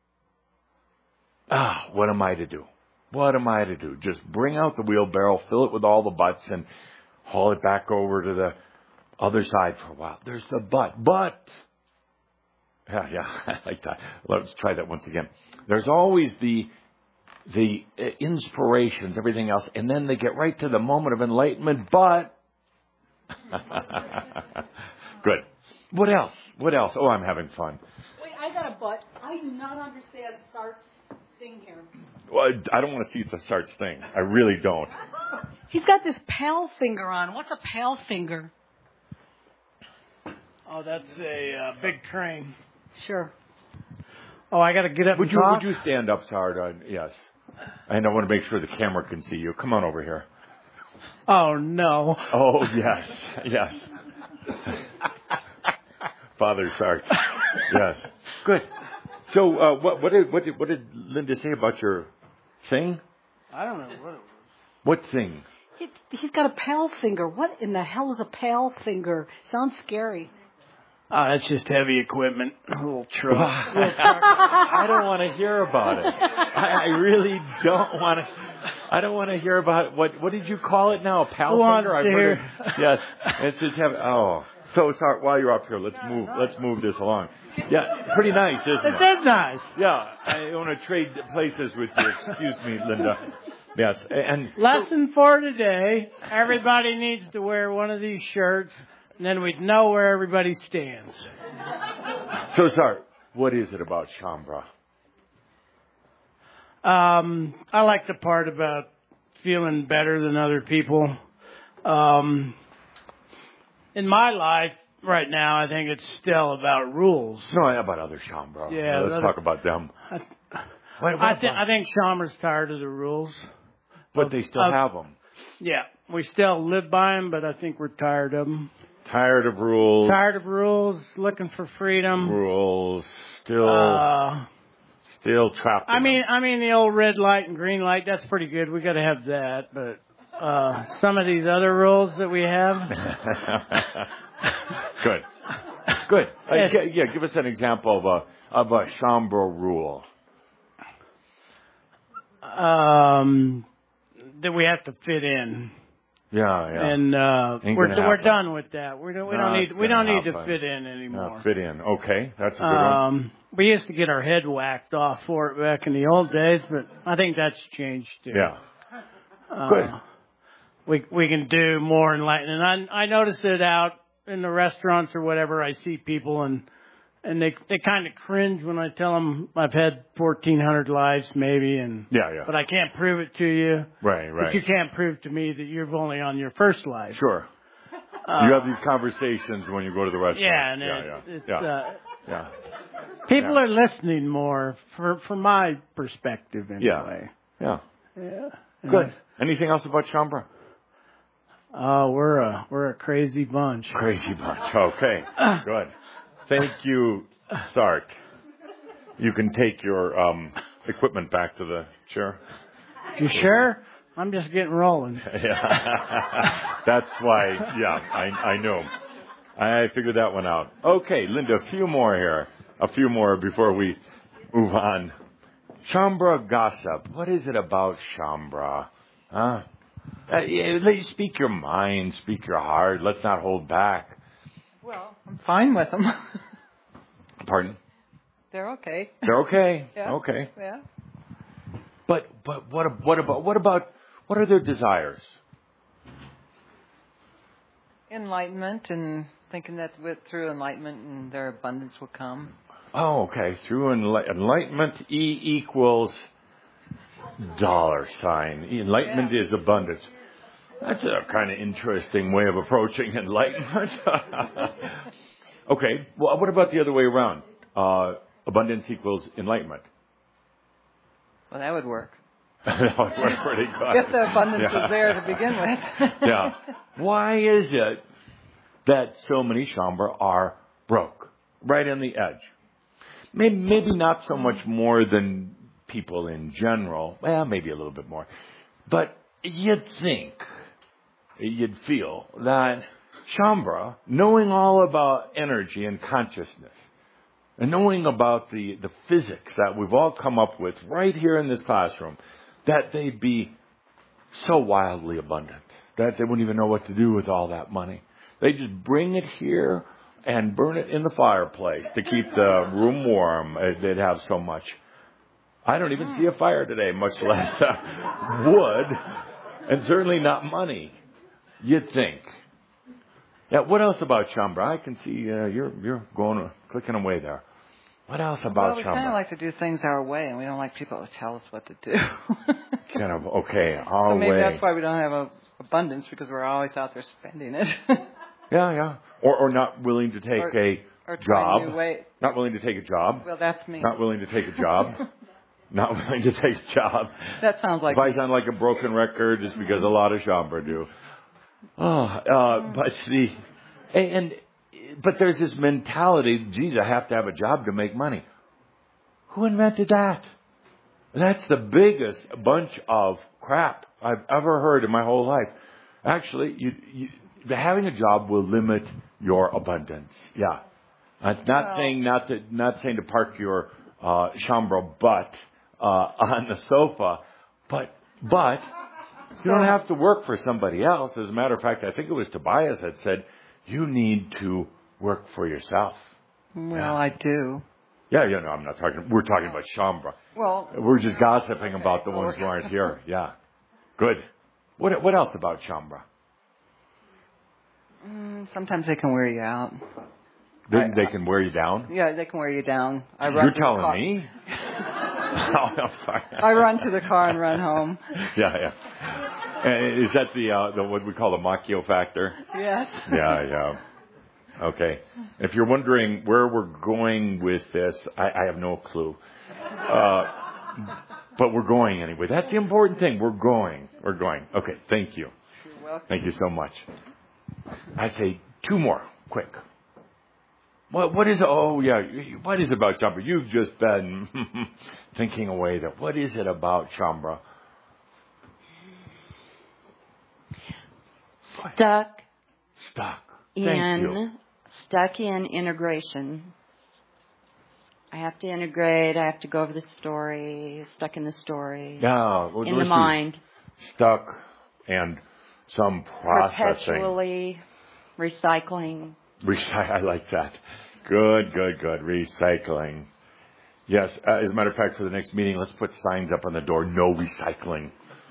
what am I to do? What am I to do? Just bring out the wheelbarrow, fill it with all the butts, and haul it back over to the other side for a while. There's the butt. But, yeah, I like that. Let's try that once again. There's always the inspirations, everything else, and then they get right to the moment of enlightenment, but... Good. What else? Oh, I'm having fun. Wait, I got a but. I do not understand Sart's thing here. Well, I don't want to see the Sart's thing. I really don't. He's got this pale finger on. What's a pale finger? Oh, that's a big train. Sure. Oh, I got to get up and talk? Would you stand up, Sard? Yes. And I want to make sure the camera can see you. Come on over here. Oh, no. Oh, yes. Yes. Father Sard. Yes. Good. So, what did Linda say about your thing? I don't know what it was. What thing? He's got a pale finger. What in the hell is a pale finger? Sounds scary. Oh, that's just heavy equipment. A little truck. I don't want to hear about it. I really don't want to. I don't want to hear about it. What did you call it now? A pal finger? Yes. It's just heavy. Oh. So sorry. While you're up here, let's move this along. Yeah, pretty nice, isn't it? It is nice. Yeah. I want to trade places with you. Excuse me, Linda. Yes. And lesson for today: everybody needs to wear one of these shirts. And then we'd know where everybody stands. So, sorry, what is it about Shaumbra? I like the part about feeling better than other people. In my life right now, I think it's still about rules. No, about other Shaumbra. Yeah, let's talk about them. I think Schaumburg's tired of the rules. But they still have them. Yeah, we still live by them, but I think we're tired of them. Tired of rules. Tired of rules, looking for freedom. Rules, still trapped. I mean the old red light and green light. That's pretty good. We got to have that. But some of these other rules that we have. Good. Yeah, give us an example of a Shaumbra rule. That we have to fit in. Yeah. And we're done with that. We don't need to fit in anymore. Fit in. Okay, that's a good one. We used to get our head whacked off for it back in the old days, but I think that's changed too. Yeah. Good. We can do more enlightening. I notice it out in the restaurants or whatever. I see people and they kind of cringe when I tell them I've had 1,400 lives maybe, but I can't prove it to you. Right. But you can't prove to me that you're only on your first life. Sure. You have these conversations when you go to the restaurant. Yeah, people are listening more from my perspective anyway. Yeah. Good. Anything else about Shaumbra? We're a crazy bunch. Okay. Good. Thank you, Sark. You can take your equipment back to the chair. You sure? I'm just getting rolling. Yeah. That's why, I know. I figured that one out. Okay, Linda, a few more here. A few more before we move on. Shaumbra gossip. What is it about Shaumbra? Huh? Speak your mind, speak your heart. Let's not hold back. Well, I'm fine with them. Pardon? They're okay. They're okay. Yeah. Okay. Yeah. But what are their desires? Enlightenment, and thinking that through enlightenment and their abundance will come. Oh, okay. Through enlightenment, E equals $. Enlightenment is abundance. That's a kind of interesting way of approaching enlightenment. Okay. Well, what about the other way around? Abundance equals enlightenment. Well, that would work. That would work pretty good. If the abundance was there to begin with. Yeah. Why is it that so many Shaumbra are broke? Right on the edge. Maybe not so much more than people in general. Well, maybe a little bit more. But you'd feel that Shaumbra, knowing all about energy and consciousness, and knowing about the physics that we've all come up with right here in this classroom, that they'd be so wildly abundant that they wouldn't even know what to do with all that money. They just bring it here and burn it in the fireplace to keep the room warm. They'd have so much. I don't even see a fire today, much less wood, and certainly not money. You'd think. Yeah. What else about Shaumbra? I can see you're clicking away there. What else about Shaumbra? We kind of like to do things our way, and we don't like people to tell us what to do. Kind of okay, our way. So maybe that's why we don't have abundance, because we're always out there spending it. Yeah. Or not willing to take a job. Not willing to take a job. Well, that's me. Not willing to take a job. Not willing to take a job. That sounds like. If I sound like a broken record, it's because a lot of Shaumbra do. But there's this mentality, geez, I have to have a job to make money. Who invented that? That's the biggest bunch of crap I've ever heard in my whole life. Actually, having a job will limit your abundance. Yeah. It's not saying to park your Shaumbra butt on the sofa, but you don't have to work for somebody else. As a matter of fact, I think it was Tobias that said, you need to work for yourself. Well, I do. Yeah, no, I'm not talking. We're talking about Shaumbra. Well, we're just gossiping about the ones who aren't here. Yeah, good. What else about Shaumbra? Sometimes they can wear you out. They can wear you down? Yeah, they can wear you down. You're telling me? I'm sorry. I run to the car and run home. Yeah. Is that the what we call the Macchio factor? Yes. Yeah. Okay. If you're wondering where we're going with this, I have no clue. But we're going anyway. That's the important thing. We're going. Okay. Thank you. You're welcome. Thank you so much. I say 2 more. Quick. What is it about Shaumbra? You've just been thinking away there. What is it about Shaumbra? Stuck in integration. I have to integrate. I have to go over the story. Stuck in the story. Yeah, in the mind. Stuck and some processing. Perpetually recycling. I like that. Good. Recycling. Yes. As a matter of fact, for the next meeting, let's put signs up on the door. No recycling.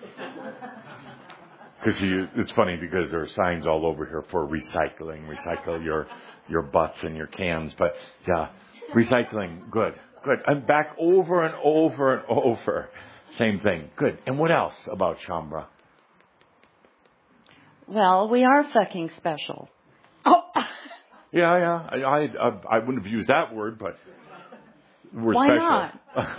Because it's funny because there are signs all over here for recycling. Recycle your butts and your cans. But yeah, recycling. Good. And back over and over and over. Same thing. Good. And what else about Shaumbra? Well, we are fucking special. Oh. Yeah. I wouldn't have used that word, but we're Why special. Not?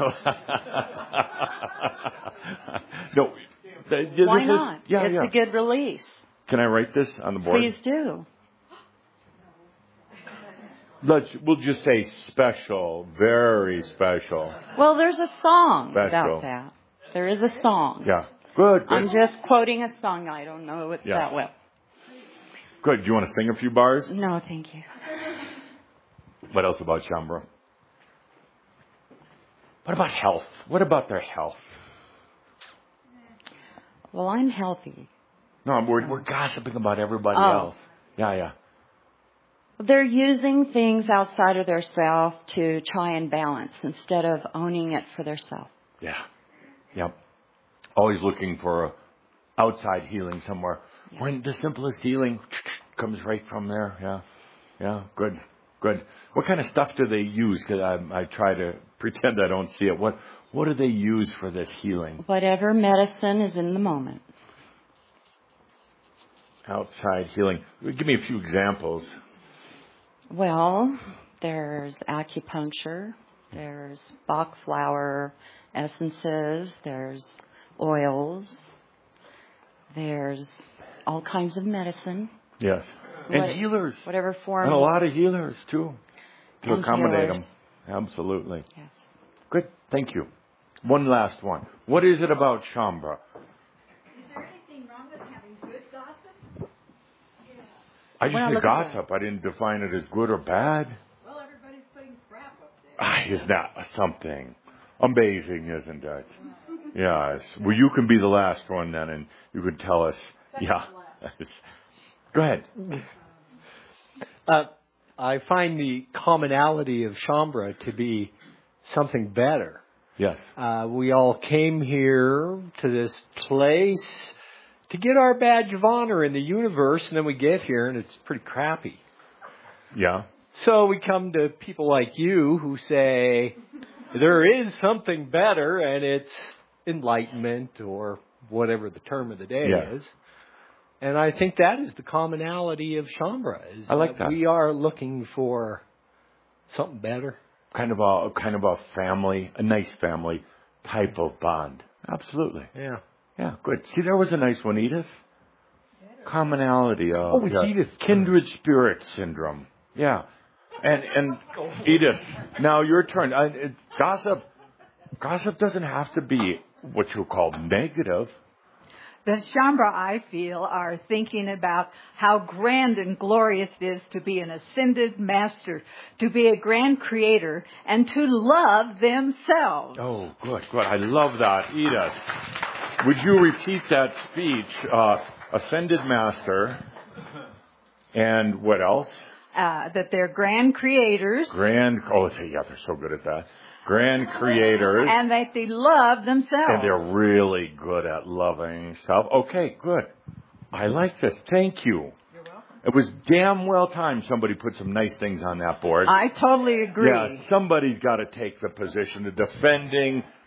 No. Why not? It's a good release. Can I write this on the board? Please do. We'll just say special, very special. Well, there's a song Special. about that. There is a song. Yeah. Good. I'm just quoting a song. I don't know it that well. Good. Do you want to sing a few bars? No, thank you. What else about Shaumbra? What about health? What about their health? Well, I'm healthy. No, we're gossiping about everybody else. Yeah. They're using things outside of their self to try and balance instead of owning it for their self. Yeah. Yep. Always looking for outside healing somewhere. Yeah. When the simplest healing comes right from there. Yeah. Good. What kind of stuff do they use? Because I try to pretend I don't see it. What do they use for this healing? Whatever medicine is in the moment. Outside healing. Give me a few examples. Well, there's acupuncture. There's Bach flower essences. There's oils. There's all kinds of medicine. Yes. And healers. Whatever form. And a lot of healers, too. To accommodate healers. them. Absolutely. Yes. Good. Thank you. One last one. What is it about Shaumbra? Is there anything wrong with having good gossip? I just said gossip. I didn't define it as good or bad. Well, everybody's putting crap up there. Isn't that something amazing, isn't it? Yes. Well, you can be the last one then, and you can tell us. Yeah. Go ahead. I find the commonality of Shaumbra to be something better. Yes. We all came here to this place to get our badge of honor in the universe, and then we get here, and it's pretty crappy. Yeah. So we come to people like you who say there is something better, and it's enlightenment or whatever the term of the day is. And I think that is the commonality of Shaumbra. I like that. We are looking for something better. Kind of a family, a nice family type of bond. Absolutely. Yeah. Yeah, good. See, there was a nice one, Edith. Commonality. It's Edith. Kindred spirit syndrome. Yeah. And Edith, now your turn. Gossip doesn't have to be what you call negative. The Shaumbra, I feel, are thinking about how grand and glorious it is to be an ascended master, to be a grand creator, and to love themselves. Oh, good. I love that. Edith, would you repeat that speech? Ascended master, and what else? That they're grand creators. They're so good at that. Grand creators. And that they love themselves. And they're really good at loving self. Okay, good. I like this. Thank you. You're welcome. It was damn well timed somebody put some nice things on that board. I totally agree. Yeah, somebody's got to take the position of defending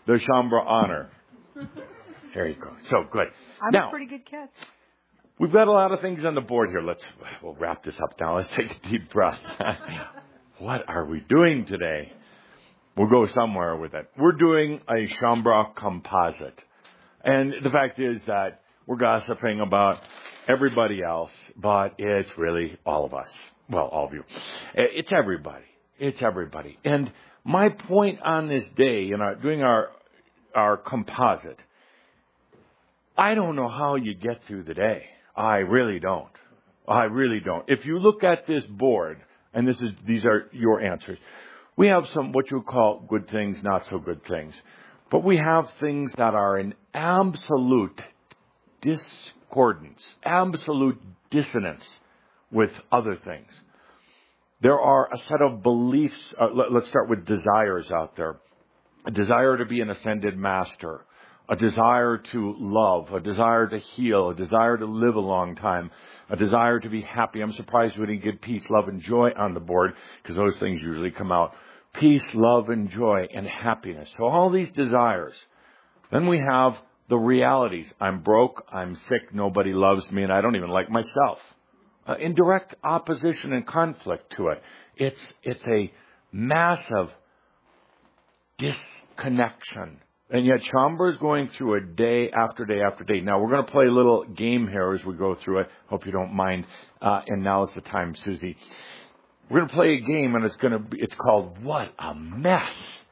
the Shaumbra honor. There you go. So good. I'm now, a pretty good catch. We've got a lot of things on the board here. We'll wrap this up now. Let's take a deep breath. What are we doing today? We'll go somewhere with it. We're doing a Shaumbra composite. And the fact is that we're gossiping about everybody else, but it's really all of us. Well, all of you. It's everybody. It's everybody. And my point on this day, doing our composite, I don't know how you get through the day. I really don't. I really don't. If you look at this board, and these are your answers, we have some what you call good things, not so good things. But we have things that are in absolute discordance, absolute dissonance with other things. There are a set of beliefs. Let's start with desires out there. A desire to be an ascended master. A desire to love, a desire to heal, a desire to live a long time, a desire to be happy. I'm surprised we didn't get peace, love, and joy on the board, because those things usually come out. Peace, love, and joy, and happiness. So all these desires. Then we have the realities. I'm broke, I'm sick, nobody loves me, and I don't even like myself. In direct opposition and conflict to it. It's a massive disconnection. And yet Shaumbra is going through it day after day after day. Now, we're going to play a little game here as we go through it. Hope you don't mind. And now is the time, Susie. We're going to play a game, and it's called What a Mess.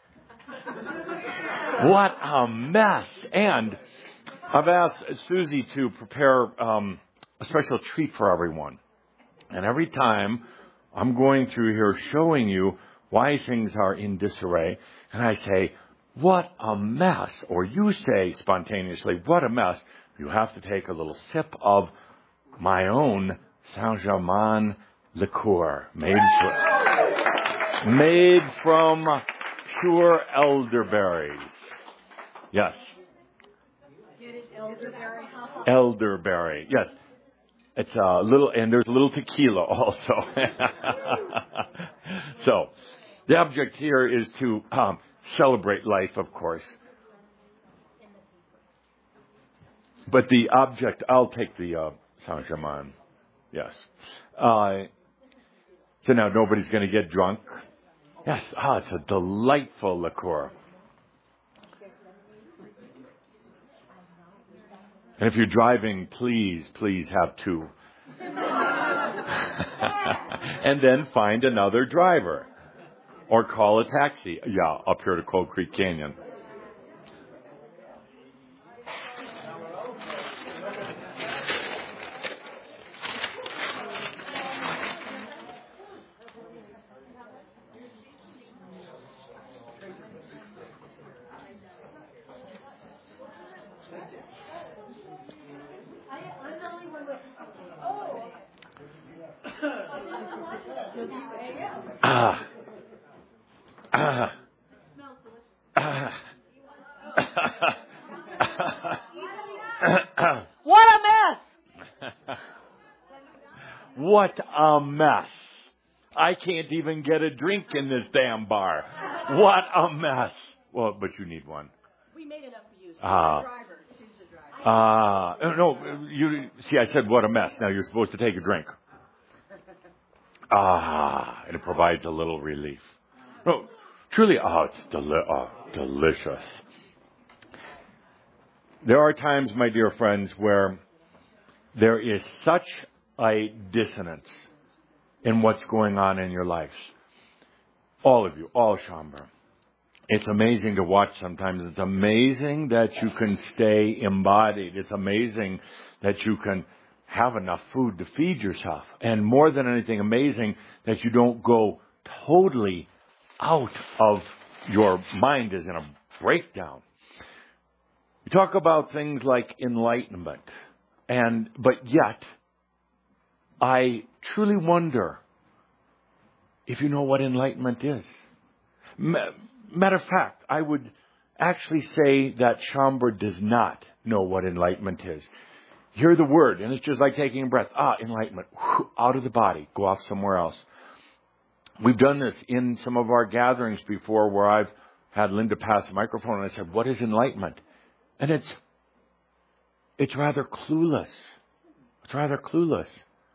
What a mess. And I've asked Susie to prepare a special treat for everyone. And every time I'm going through here showing you why things are in disarray, and I say, what a mess, or you say spontaneously, what a mess, you have to take a little sip of my own Saint-Germain liqueur, made from pure elderberries. Yes. Elderberry, yes. It's a little, and there's a little tequila also. So, the object here is to celebrate life, of course. But the object, I'll take the Saint-Germain. Yes. So now nobody's going to get drunk. Yes. It's a delightful liqueur. And if you're driving, please have two. And then find another driver. Or call a taxi. Yeah, up here to Cold Creek Canyon. What a mess! What a mess. I can't even get a drink in this damn bar. What a mess. Well, but you need one. We made enough for you. No, you see, I said what a mess. Now you're supposed to take a drink. And it provides a little relief. No, truly, it's delicious. There are times, my dear friends, where there is such a dissonance in what's going on in your lives. All of you, all Shaumbra. It's amazing to watch sometimes. It's amazing that you can stay embodied. It's amazing that you can have enough food to feed yourself. And more than anything, amazing that you don't go totally out of your mind is in a breakdown. You talk about things like enlightenment. But yet, I truly wonder if you know what enlightenment is. Matter of fact, I would actually say that Shaumbra does not know what enlightenment is. Hear the word, and it's just like taking a breath. Enlightenment. Out of the body. Go off somewhere else. We've done this in some of our gatherings before where I've had Linda pass the microphone, and I said, what is enlightenment? And it's rather clueless. It's rather clueless.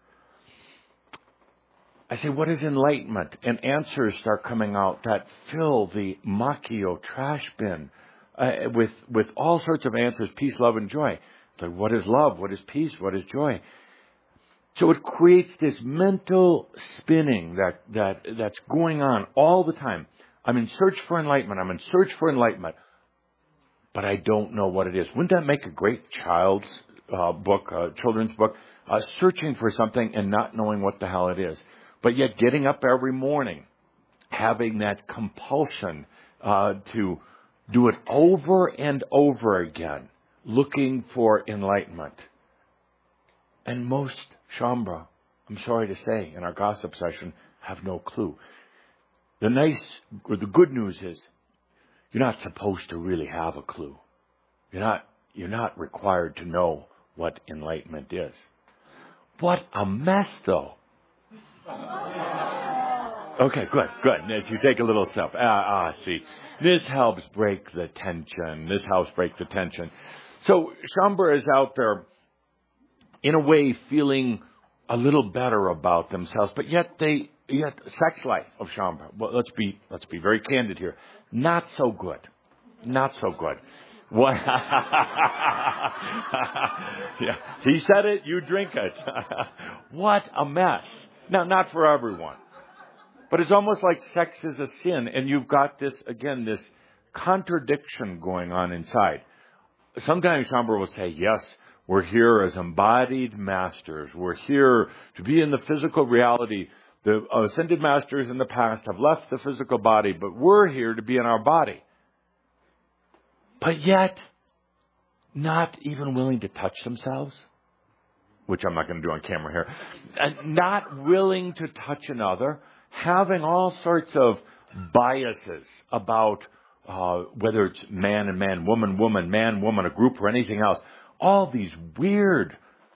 I say, what is enlightenment? And answers start coming out that fill the Makio trash bin with all sorts of answers, peace, love, and joy. It's like, what is love? What is peace? What is joy? So it creates this mental spinning that's going on all the time. I'm in search for enlightenment. I'm in search for enlightenment. But I don't know what it is. Wouldn't that make a great child's book, children's book? Searching for something and not knowing what the hell it is. But yet getting up every morning, having that compulsion to do it over and over again, looking for enlightenment. And most Shaumbra, I'm sorry to say, in our gossip session, have no clue. The good news is, you're not supposed to really have a clue. You're not required to know what enlightenment is. What a mess, though. Okay, good. As you take a little sip. See. This helps break the tension. So Shaumbra is out there, in a way, feeling a little better about themselves, but yet sex life of Shaumbra. Well, let's be very candid here. Not so good. What? Yeah, he said it. You drink it. What a mess. Now, not for everyone, but it's almost like sex is a sin, and you've got this contradiction going on inside. Sometimes Shaumbra will say, yes, we're here as embodied masters. We're here to be in the physical reality. The ascended masters in the past have left the physical body, but we're here to be in our body. But yet, not even willing to touch themselves, which I'm not going to do on camera here, and not willing to touch another, having all sorts of biases about whether it's man and man, woman, man, woman, a group, or anything else. All these weird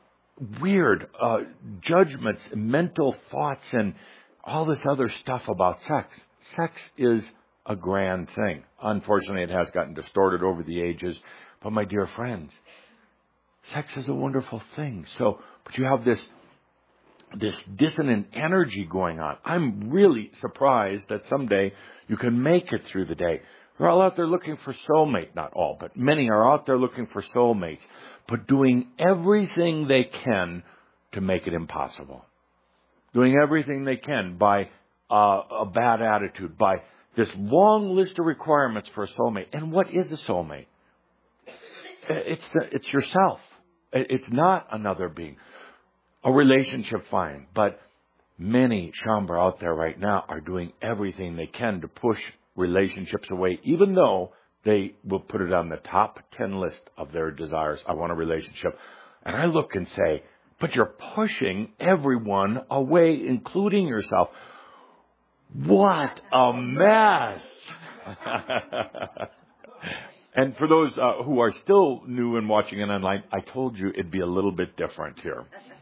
judgments, mental thoughts, and all this other stuff about sex. Sex is a grand thing. Unfortunately, it has gotten distorted over the ages. But my dear friends, sex is a wonderful thing. But you have this dissonant energy going on. I'm really surprised that someday you can make it through the day. We're all out there looking for soulmate. Not all, but many are out there looking for soulmates, but doing everything they can to make it impossible. Doing everything they can by a bad attitude, by this long list of requirements for a soulmate. And what is a soulmate? It's yourself. It's not another being. A relationship, fine, but many Shaumbra out there right now are doing everything they can to push relationships away, even though they will put it on the top 10 list of their desires. I want a relationship. And I look and say, but you're pushing everyone away, including yourself. What a mess. And for those who are still new and watching it online, I told you it'd be a little bit different here.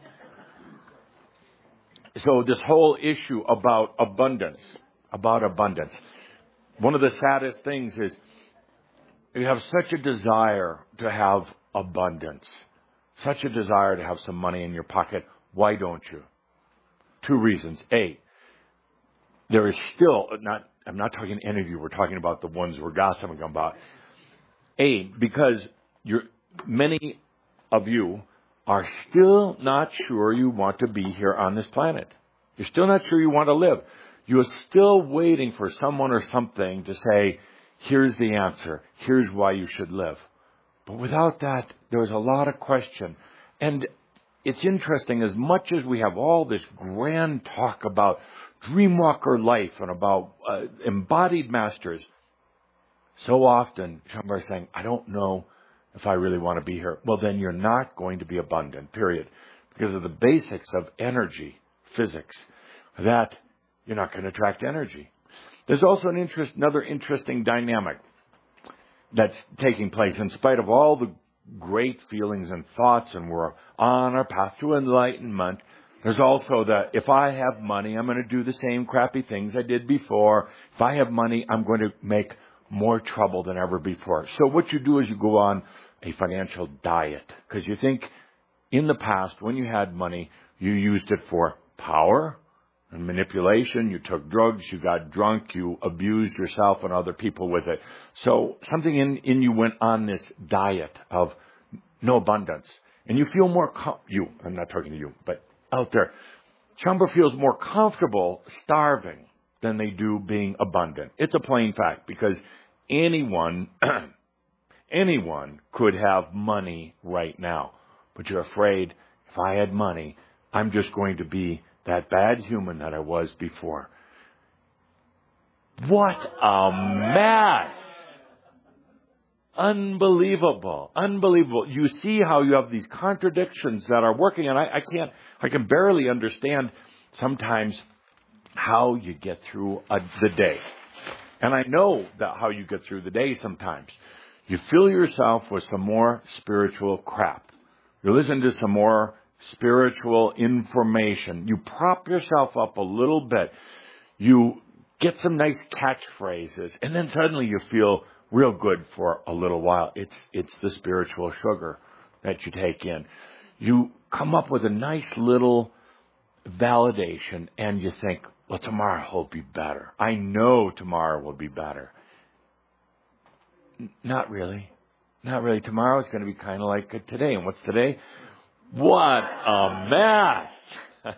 So this whole issue about abundance. One of the saddest things is you have such a desire to have abundance, such a desire to have some money in your pocket. Why don't you? 2 reasons. A, there is still I'm not talking any of you. We're talking about the ones we're gossiping about. A, because many of you are still not sure you want to be here on this planet. You're still not sure you want to live. You're still waiting for someone or something to say, here's the answer. Here's why you should live. But without that, there's a lot of question. And it's interesting, as much as we have all this grand talk about dreamwalker life and about embodied masters, so often Shaumbra is saying, I don't know if I really want to be here. Well, then you're not going to be abundant, period. Because of the basics of energy, physics, that you're not going to attract energy. There's also another interesting dynamic that's taking place. In spite of all the great feelings and thoughts, and we're on our path to enlightenment, there's also if I have money, I'm going to do the same crappy things I did before. If I have money, I'm going to make more trouble than ever before. So what you do is you go on a financial diet, because you think in the past, when you had money, you used it for power and manipulation. You took drugs, you got drunk, you abused yourself and other people with it. So something in you went on this diet of no abundance. And you feel more, I'm not talking to you, but out there, Chambra feels more comfortable starving than they do being abundant. It's a plain fact, because anyone could have money right now. But you're afraid, if I had money, I'm just going to be that bad human that I was before. What a mess! Unbelievable. Unbelievable. You see how you have these contradictions that are working, and I can barely understand sometimes how you get through the day. And I know that how you get through the day sometimes. You fill yourself with some more spiritual crap. You listen to some more spiritual information. You prop yourself up a little bit. You get some nice catchphrases, and then suddenly you feel real good for a little while. It's the spiritual sugar that you take in. You come up with a nice little validation, and you think, well, tomorrow will be better. I know tomorrow will be better. Not really. Not really. Tomorrow is going to be kind of like today. And what's today? What a mess!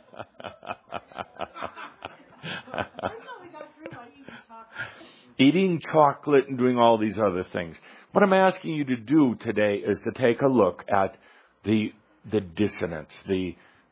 Eating chocolate and doing all these other things. What I'm asking you to do today is to take a look at the dissonance, the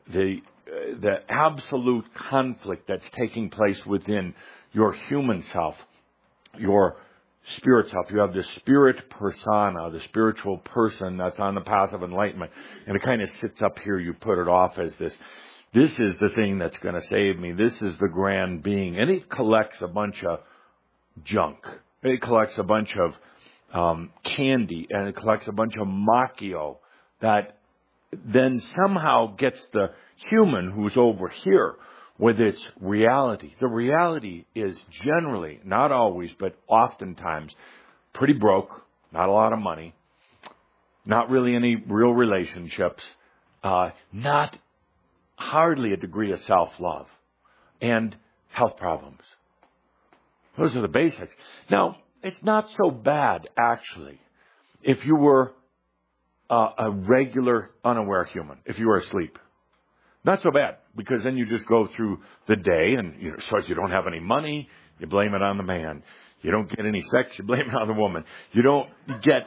absolute conflict that's taking place within your human self, your spirit self. You have the spirit persona, the spiritual person that's on the path of enlightenment. And it kind of sits up here. You put it off as this is the thing that's going to save me. This is the grand being. And it collects a bunch of junk. It collects a bunch of candy, and it collects a bunch of macchio that then somehow gets the human who's over here with its reality. The reality is generally, not always, but oftentimes, pretty broke, not a lot of money, not really any real relationships, not hardly a degree of self-love, and health problems. Those are the basics. Now, it's not so bad, actually, if you were a regular, unaware human, if you were asleep. Not so bad, because then you just go through the day, and so if you don't have any money, you blame it on the man. You don't get any sex, you blame it on the woman. You don't get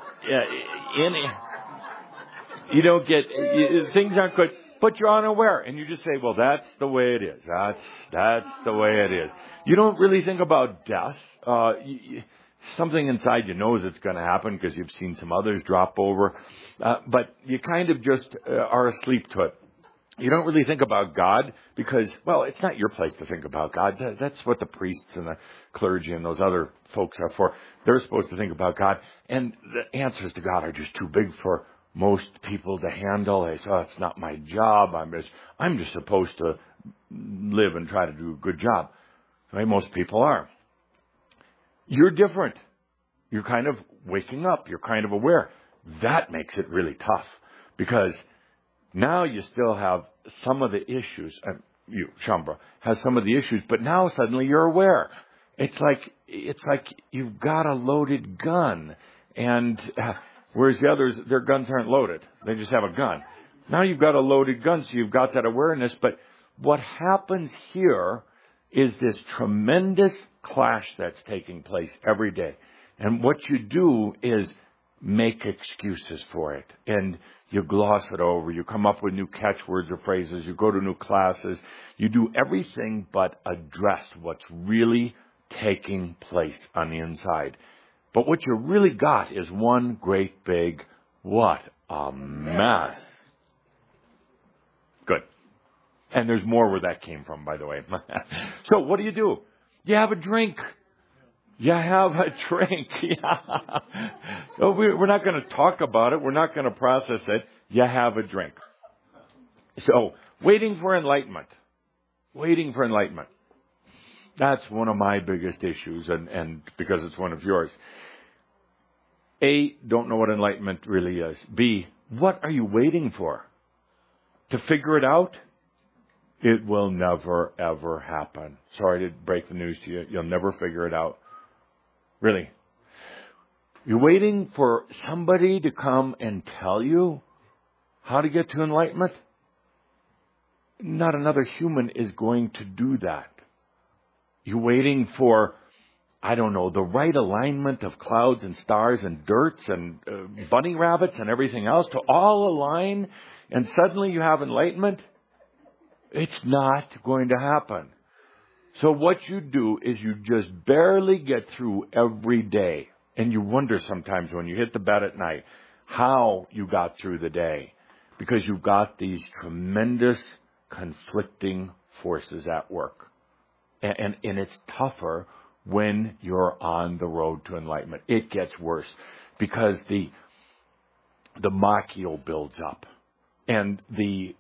things aren't good, but you're unaware, and you just say, well, that's the way it is. That's the way it is. You don't really think about death. Something inside you knows it's going to happen because you've seen some others drop over, but you kind of just are asleep to it. You don't really think about God because, well, it's not your place to think about God. That's what the priests and the clergy and those other folks are for. They're supposed to think about God. And the answers to God are just too big for most people to handle. They say, oh, it's not my job. I'm just supposed to live and try to do a good job. The way most people are. You're different. You're kind of waking up. You're kind of aware. That makes it really tough because now you still have some of the issues, Shaumbra, has some of the issues, but now suddenly you're aware. It's like you've got a loaded gun, and whereas the others, their guns aren't loaded. They just have a gun. Now you've got a loaded gun, so you've got that awareness, but what happens here is this tremendous clash that's taking place every day. And what you do is make excuses for it. And you gloss it over. You come up with new catchwords or phrases. You go to new classes. You do everything but address what's really taking place on the inside. But what you really got is one great big, what a mess. Good. And there's more where that came from, by the way. So what do? You have a drink. You have a drink. Yeah. So we're not going to talk about it. We're not going to process it. You have a drink. So, waiting for enlightenment. Waiting for enlightenment. That's one of my biggest issues, and because it's one of yours. A, don't know what enlightenment really is. B, what are you waiting for? To figure it out? It will never, ever happen. Sorry to break the news to you. You'll never figure it out. Really. You're waiting for somebody to come and tell you how to get to enlightenment? Not another human is going to do that. You're waiting for, I don't know, the right alignment of clouds and stars and dirts and bunny rabbits and everything else to all align, and suddenly you have enlightenment? It's not going to happen. So what you do is you just barely get through every day. And you wonder sometimes when you hit the bed at night how you got through the day. Because you've got these tremendous conflicting forces at work. And it's tougher when you're on the road to enlightenment. It gets worse because the machio builds up. And the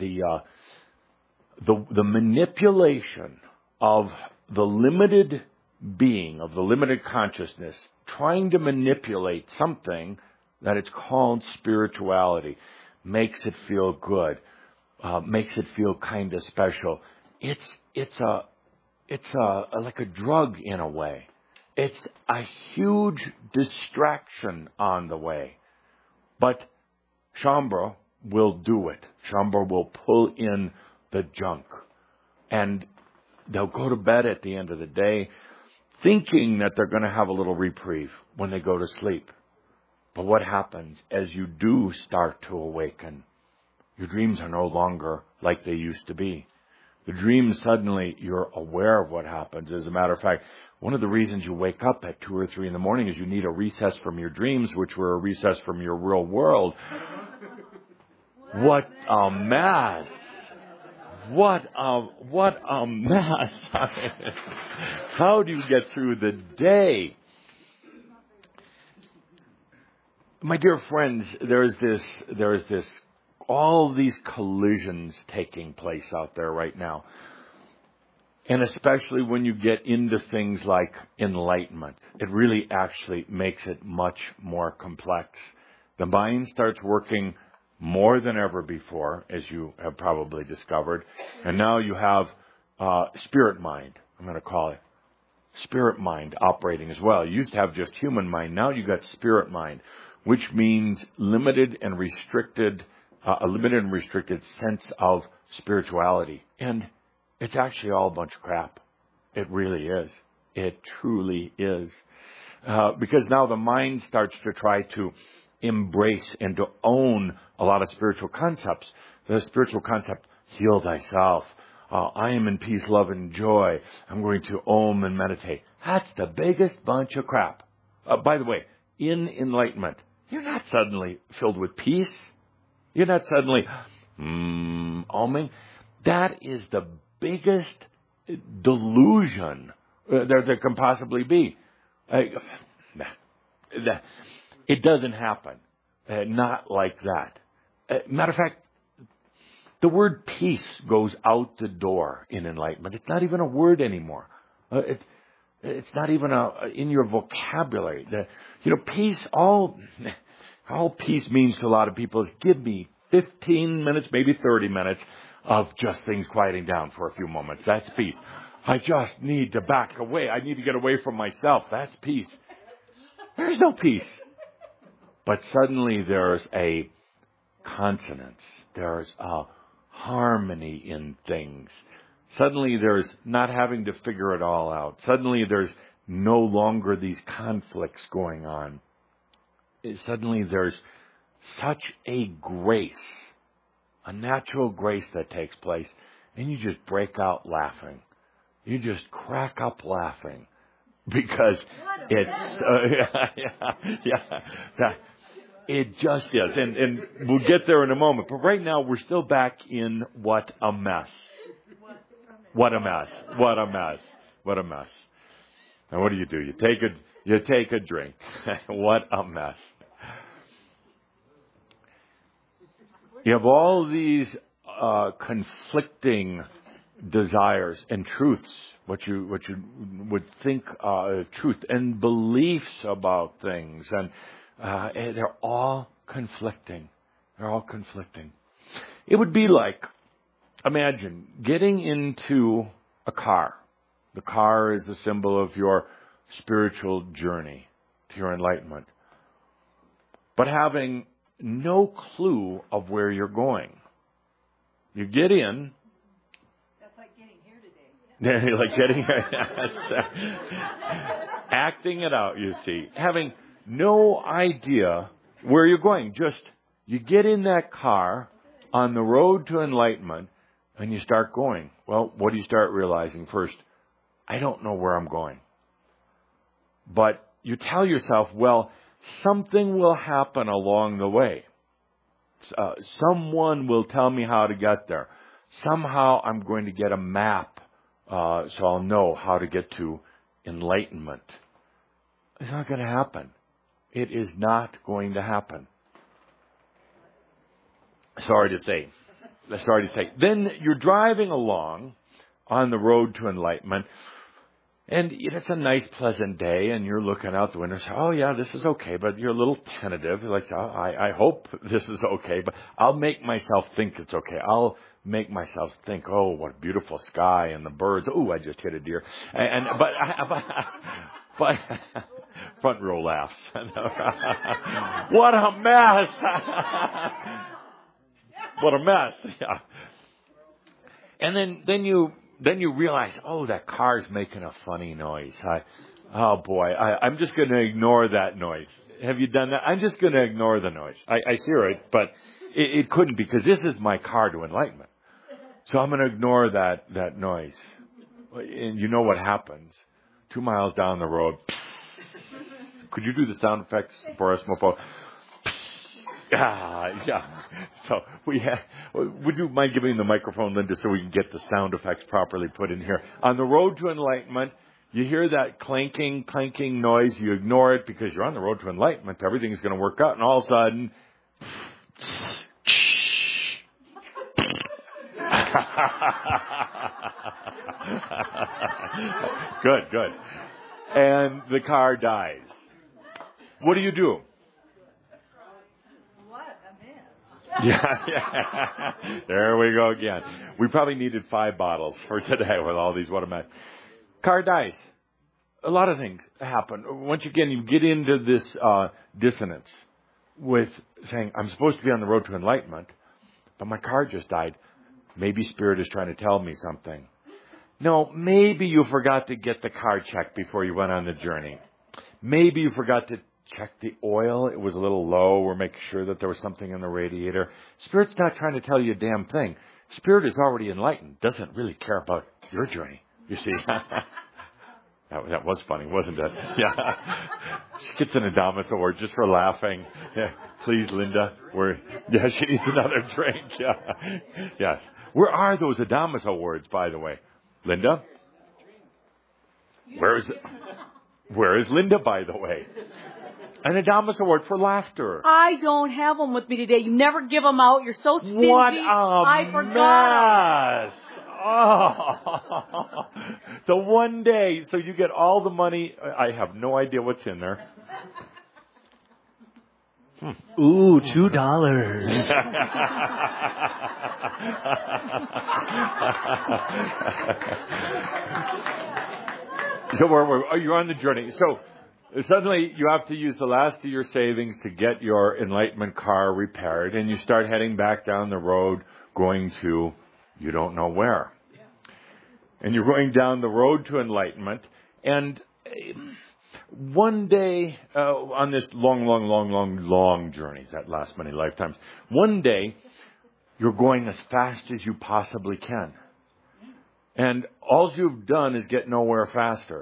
manipulation of the limited being, of the limited consciousness, trying to manipulate something that it's called spirituality, makes it feel good, makes it feel kind of special. It's like a drug in a way. It's a huge distraction on the way. But Shaumbra will do it. Shaumbra will pull in the junk. And they'll go to bed at the end of the day thinking that they're going to have a little reprieve when they go to sleep. But what happens as you do start to awaken? Your dreams are no longer like they used to be. The dreams, suddenly you're aware of what happens. As a matter of fact, one of the reasons you wake up at 2 or 3 in the morning is you need a recess from your dreams, which were a recess from your real world. What a mess. What a mess. How do you get through the day? My dear friends, there is this, all these collisions taking place out there right now. And especially when you get into things like enlightenment, it really actually makes it much more complex. The mind starts working more than ever before, as you have probably discovered. And now you have spirit mind, I'm going to call it. Spirit mind operating as well. You used to have just human mind. Now you got spirit mind, which means limited and restricted sense of spirituality. And it's actually all a bunch of crap. It really is. It truly is. Because now the mind starts to try to embrace and to own a lot of spiritual concepts. The spiritual concept, heal thyself. I am in peace, love, and joy. I'm going to om and meditate. That's the biggest bunch of crap. By the way, in enlightenment, you're not suddenly filled with peace. You're not suddenly oming. That is the biggest delusion there can possibly be. It doesn't happen. Not like that. Matter of fact, the word peace goes out the door in enlightenment. It's not even a word anymore. It's not even in your vocabulary. Peace, all peace means to a lot of people is give me 15 minutes, maybe 30 minutes of just things quieting down for a few moments. That's peace. I just need to back away. I need to get away from myself. That's peace. There's no peace. But suddenly there's a consonance. There's a harmony in things. Suddenly there's not having to figure it all out. Suddenly there's no longer these conflicts going on. Suddenly there's such a grace, a natural grace that takes place, and you just break out laughing. You just crack up laughing because it's it just is, and we'll get there in a moment. But right now we're still back in what a mess. What a mess. What a mess. What a mess. And what do? You take a drink. What a mess. You have all these conflicting desires and truths, what you would think truth and beliefs about things, and they're all conflicting. They're all conflicting. It would be like, imagine getting into a car. The car is the symbol of your spiritual journey to your enlightenment, but having no clue of where you're going. You get in. That's like getting here today. Like getting acting it out, you see. Having no idea where you're going. Just, you get in that car on the road to enlightenment and you start going. Well, what do you start realizing first? I don't know where I'm going. But you tell yourself, well, something will happen along the way. Someone will tell me how to get there. Somehow I'm going to get a map, so I'll know how to get to enlightenment. It's not going to happen. It is not going to happen. Sorry to say. Then you're driving along on the road to enlightenment, and it's a nice, pleasant day, and you're looking out the window and say, oh, yeah, this is okay, but you're a little tentative. You're like, oh, I hope this is okay, but I'll make myself think it's okay. I'll make myself think, oh, what a beautiful sky and the birds. Oh, I just hit a deer. But front row laughs. What a mess. What a mess. Yeah. And then you realize, oh, that car's making a funny noise. I'm just going to ignore that noise. Have you done that? I'm just going to ignore the noise. I hear it, but it couldn't, because this is my car to enlightenment. So I'm going to ignore that noise. And you know what happens? 2 miles down the road. Could you do the sound effects for us, Mopo? Yeah. So would you mind giving the microphone, Linda, so we can get the sound effects properly put in here? On the road to enlightenment, you hear that clanking noise. You ignore it because you're on the road to enlightenment. Everything's going to work out, and all of a sudden, good. And the car dies. What do you do? Yeah. There we go again. We probably needed 5 bottles for today with all these what a mess. Car dies. A lot of things happen. Once again, you get into this dissonance with saying, I'm supposed to be on the road to enlightenment, but my car just died. Maybe Spirit is trying to tell me something. No, maybe you forgot to get the car checked before you went on the journey. Maybe you forgot to check the oil. It was a little low. We're making sure that there was something in the radiator. Spirit's not trying to tell you a damn thing. Spirit is already enlightened. Doesn't really care about your journey. You see? That was funny, wasn't it? Yeah. She gets an Adamus Award just for laughing. Yeah. Please, Linda. She needs another drink. Yeah. Yes. Where are those Adamus Awards, by the way? Linda? Where is Linda, by the way? An Adamus Award for laughter. I don't have them with me today. You never give them out. You're so stingy. What a I forgot mess. Oh. The one day, so you get all the money. I have no idea what's in there. Ooh, $2. So you're on the journey. So suddenly you have to use the last of your savings to get your enlightenment car repaired, and you start heading back down the road going to you don't know where. And you're going down the road to enlightenment, and one day on this long journey that lasts many lifetimes, one day you're going as fast as you possibly can. And all you've done is get nowhere faster.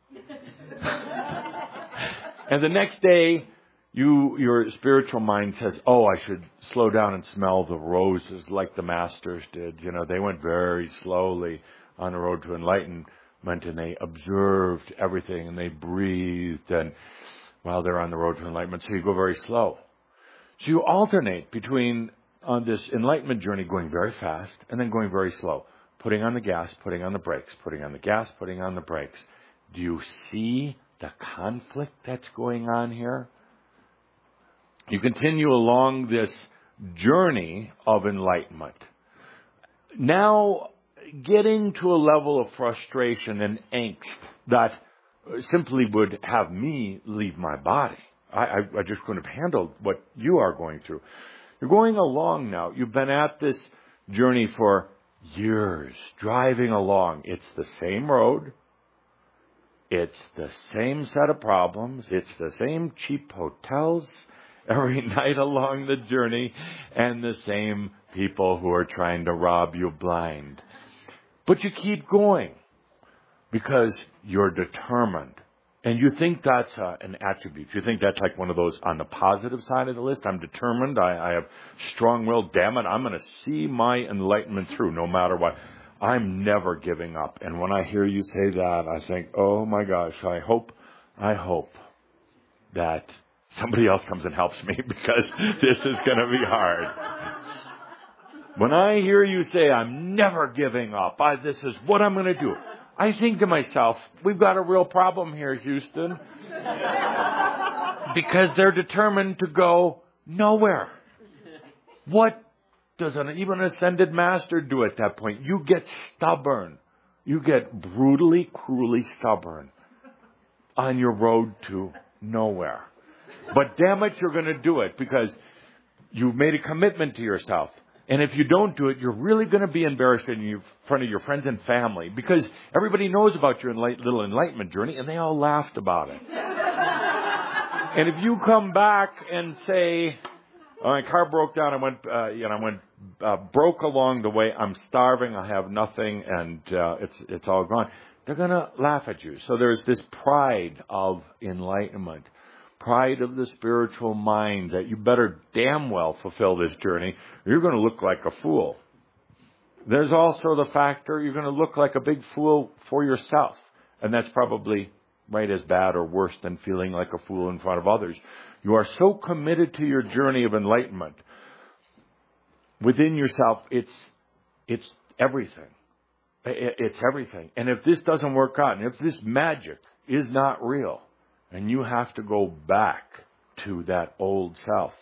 And the next day, your spiritual mind says, oh, I should slow down and smell the roses like the masters did. You know, they went very slowly on the road to enlightenment, and they observed everything, and they breathed, and while they're on the road to enlightenment, so you go very slow. So you alternate between on this enlightenment journey going very fast and then going very slow. putting on the gas, putting on the brakes, putting on the gas, putting on the brakes. Do you see the conflict that's going on here? You continue along this journey of enlightenment. Now, getting to a level of frustration and angst that simply would have me leave my body. I just couldn't have handled what you are going through. You're going along now. You've been at this journey for years, driving along. It's the same road. It's the same set of problems. It's the same cheap hotels every night along the journey, and the same people who are trying to rob you blind. But you keep going because you're determined. And you think that's an attribute. You think that's like one of those on the positive side of the list. I'm determined. I have strong will. Damn it, I'm going to see my enlightenment through no matter what. I'm never giving up. And when I hear you say that, I think, oh my gosh, I hope that somebody else comes and helps me because this is going to be hard. When I hear you say, I'm never giving up, this is what I'm going to do, I think to myself, we've got a real problem here, Houston. Because they're determined to go nowhere. What does even an ascended master do at that point? You get stubborn. You get brutally, cruelly stubborn on your road to nowhere. But damn it, you're going to do it because you've made a commitment to yourself. And if you don't do it, you're really going to be embarrassed in front of your friends and family because everybody knows about your little enlightenment journey and they all laughed about it. And if you come back and say, oh, my car broke down, I went broke along the way, I'm starving, I have nothing, and it's all gone, they're going to laugh at you. So there's this pride of enlightenment. Pride of the spiritual mind that you better damn well fulfill this journey or you're going to look like a fool. There's also the factor you're going to look like a big fool for yourself. And that's probably right as bad or worse than feeling like a fool in front of others. You are so committed to your journey of enlightenment. Within yourself, it's everything. It's everything. And if this doesn't work out, and if this magic is not real, and you have to go back to that old self.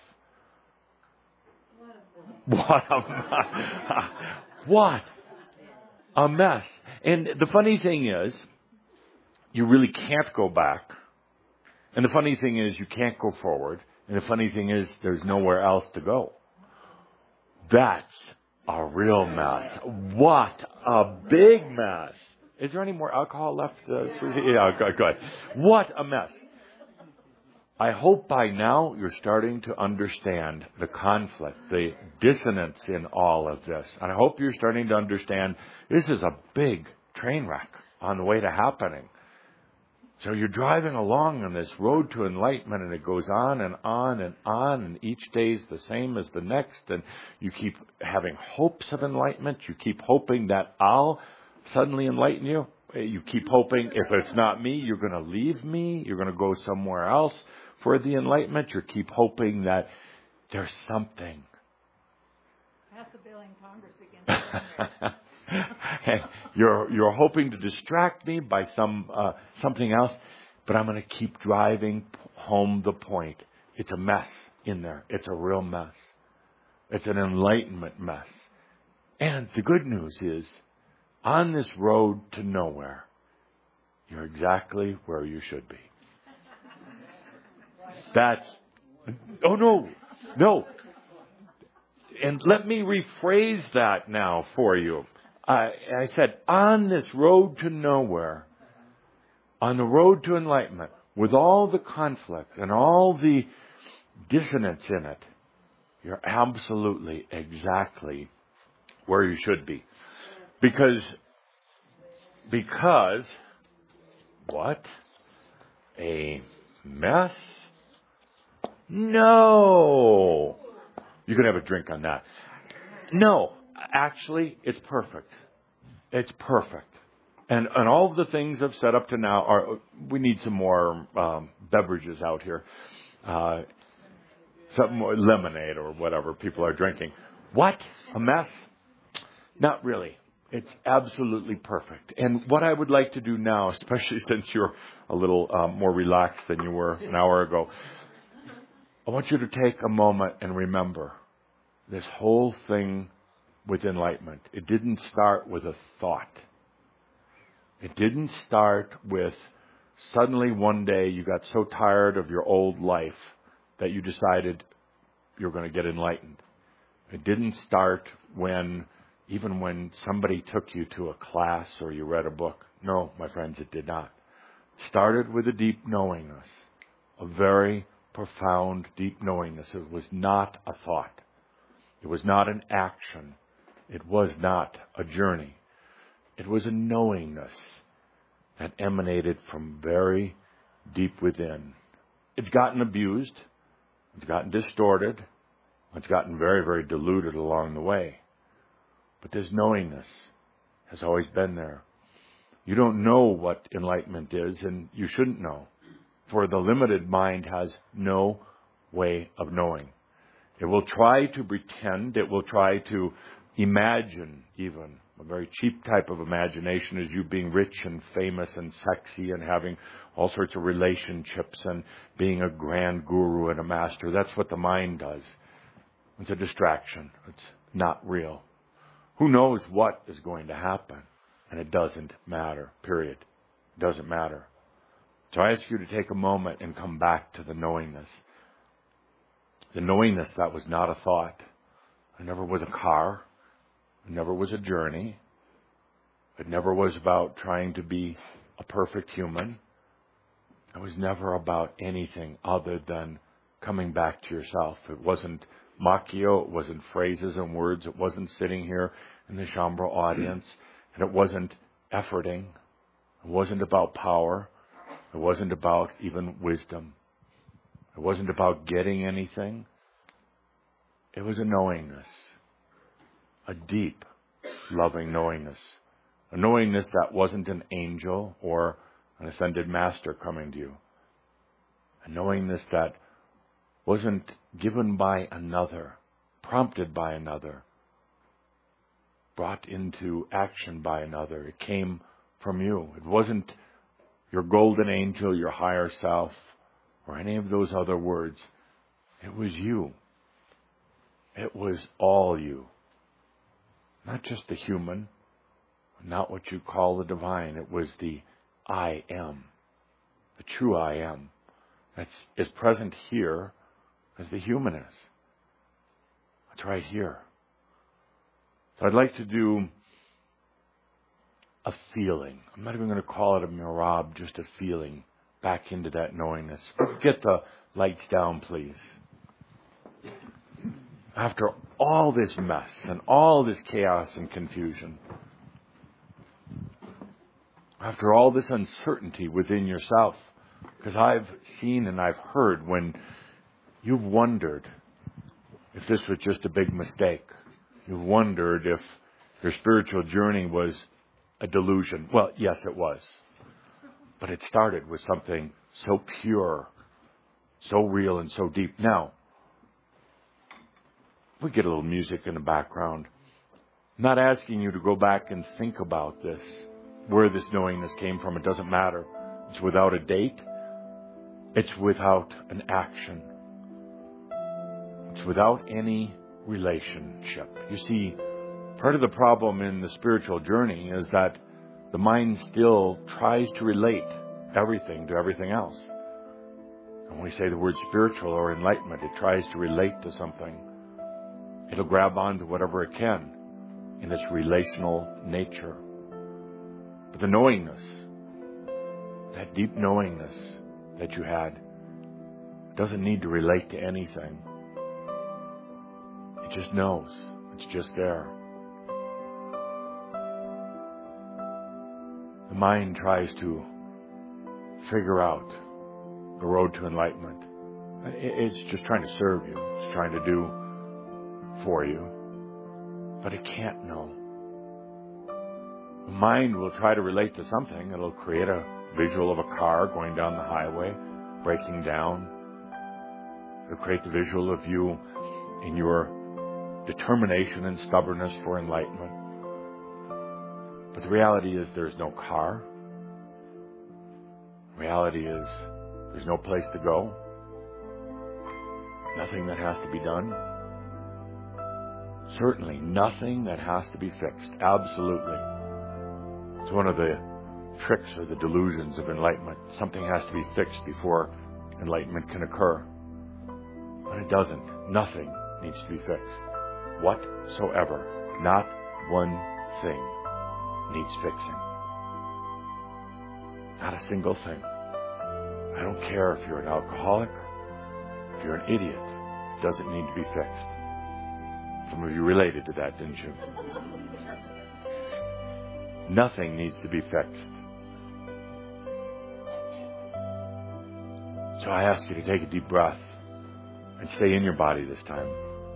What a mess. And the funny thing is, you really can't go back. And the funny thing is, you can't go forward. And the funny thing is, there's nowhere else to go. That's a real mess. What a big mess. Is there any more alcohol left? Yeah, good. What a mess. I hope by now you're starting to understand the conflict, the dissonance in all of this. And I hope you're starting to understand this is a big train wreck on the way to happening. So you're driving along on this road to enlightenment and it goes on and on and on and each day is the same as the next and you keep having hopes of enlightenment. You keep hoping that I'll suddenly enlighten you. You keep hoping if it's not me, you're going to leave me. You're going to go somewhere else for the enlightenment. You keep hoping that there's something. Pass a bill in Congress against You're hoping to distract me by something else, but I'm going to keep driving home the point. It's a mess in there. It's a real mess. It's an enlightenment mess. And the good news is, on this road to nowhere, you're exactly where you should be. No. And let me rephrase that now for you. I said, on this road to nowhere, on the road to enlightenment, with all the conflict and all the dissonance in it, you're absolutely exactly where you should be. Because what? A mess? No. You can have a drink on that. No. Actually, it's perfect. It's perfect. And all of the things I've said up to now are, we need some more beverages out here. Some more lemonade or whatever people are drinking. What? A mess? Not really. It's absolutely perfect. And what I would like to do now, especially since you're a little more relaxed than you were an hour ago, I want you to take a moment and remember this whole thing with enlightenment. It didn't start with a thought. It didn't start with suddenly one day you got so tired of your old life that you decided you're going to get enlightened. It didn't start even when somebody took you to a class or you read a book. No, my friends, it did not. It started with a deep knowingness, a very profound deep knowingness. It was not a thought. It was not an action. It was not a journey. It was a knowingness that emanated from very deep within. It's gotten abused. It's gotten distorted. It's gotten very, very diluted along the way. But this knowingness has always been there. You don't know what enlightenment is, and you shouldn't know. For the limited mind has no way of knowing. It will try to pretend. It will try to imagine even. A very cheap type of imagination is you being rich and famous and sexy and having all sorts of relationships and being a grand guru and a master. That's what the mind does. It's a distraction. It's not real. Who knows what is going to happen? And it doesn't matter, period. It doesn't matter. So I ask you to take a moment and come back to the knowingness. The knowingness that was not a thought. It never was a car. It never was a journey. It never was about trying to be a perfect human. It was never about anything other than coming back to yourself. It wasn't Machio. It wasn't phrases and words. It wasn't sitting here in the Shaumbra audience. And it wasn't efforting. It wasn't about power. It wasn't about even wisdom. It wasn't about getting anything. It was a knowingness. A deep, loving knowingness. A knowingness that wasn't an angel or an ascended master coming to you. A knowingness that wasn't given by another, prompted by another, brought into action by another. It came from you. It wasn't your golden angel, your higher self, or any of those other words. It was you. It was all you. Not just the human, not what you call the divine. It was the I am, the true I am, that's as present here as the human is. It's right here. So I'd like to do a feeling. I'm not even going to call it a mirab, just a feeling back into that knowingness. Get the lights down, please. After all this mess and all this chaos and confusion, after all this uncertainty within yourself, because I've seen and I've heard when you've wondered if this was just a big mistake. You've wondered if your spiritual journey was a delusion. Well, yes, it was. But it started with something so pure, so real and so deep. Now, we get a little music in the background. I'm not asking you to go back and think about this, where this knowingness came from. It doesn't matter. It's without a date. It's without an action. It's without any relationship. You see, part of the problem in the spiritual journey is that the mind still tries to relate everything to everything else. And when we say the word spiritual or enlightenment, it tries to relate to something. It'll grab onto whatever it can in its relational nature. But the knowingness, that deep knowingness that you had, doesn't need to relate to anything. It just knows. It's just there. The mind tries to figure out the road to enlightenment. It's just trying to serve you. It's trying to do for you. But it can't know. The mind will try to relate to something. It'll create a visual of a car going down the highway, breaking down. It'll create the visual of you in your determination and stubbornness for enlightenment. But the reality is there's no car. Reality is there's no place to go. Nothing that has to be done. Certainly nothing that has to be fixed. Absolutely. It's one of the tricks or the delusions of enlightenment. Something has to be fixed before enlightenment can occur. But it doesn't. Nothing needs to be fixed. Whatsoever. Not one thing needs fixing. Not a single thing. I don't care if you're an alcoholic, if you're an idiot, it doesn't need to be fixed. Some of you related to that, didn't you? Nothing needs to be fixed. So I ask you to take a deep breath and stay in your body this time.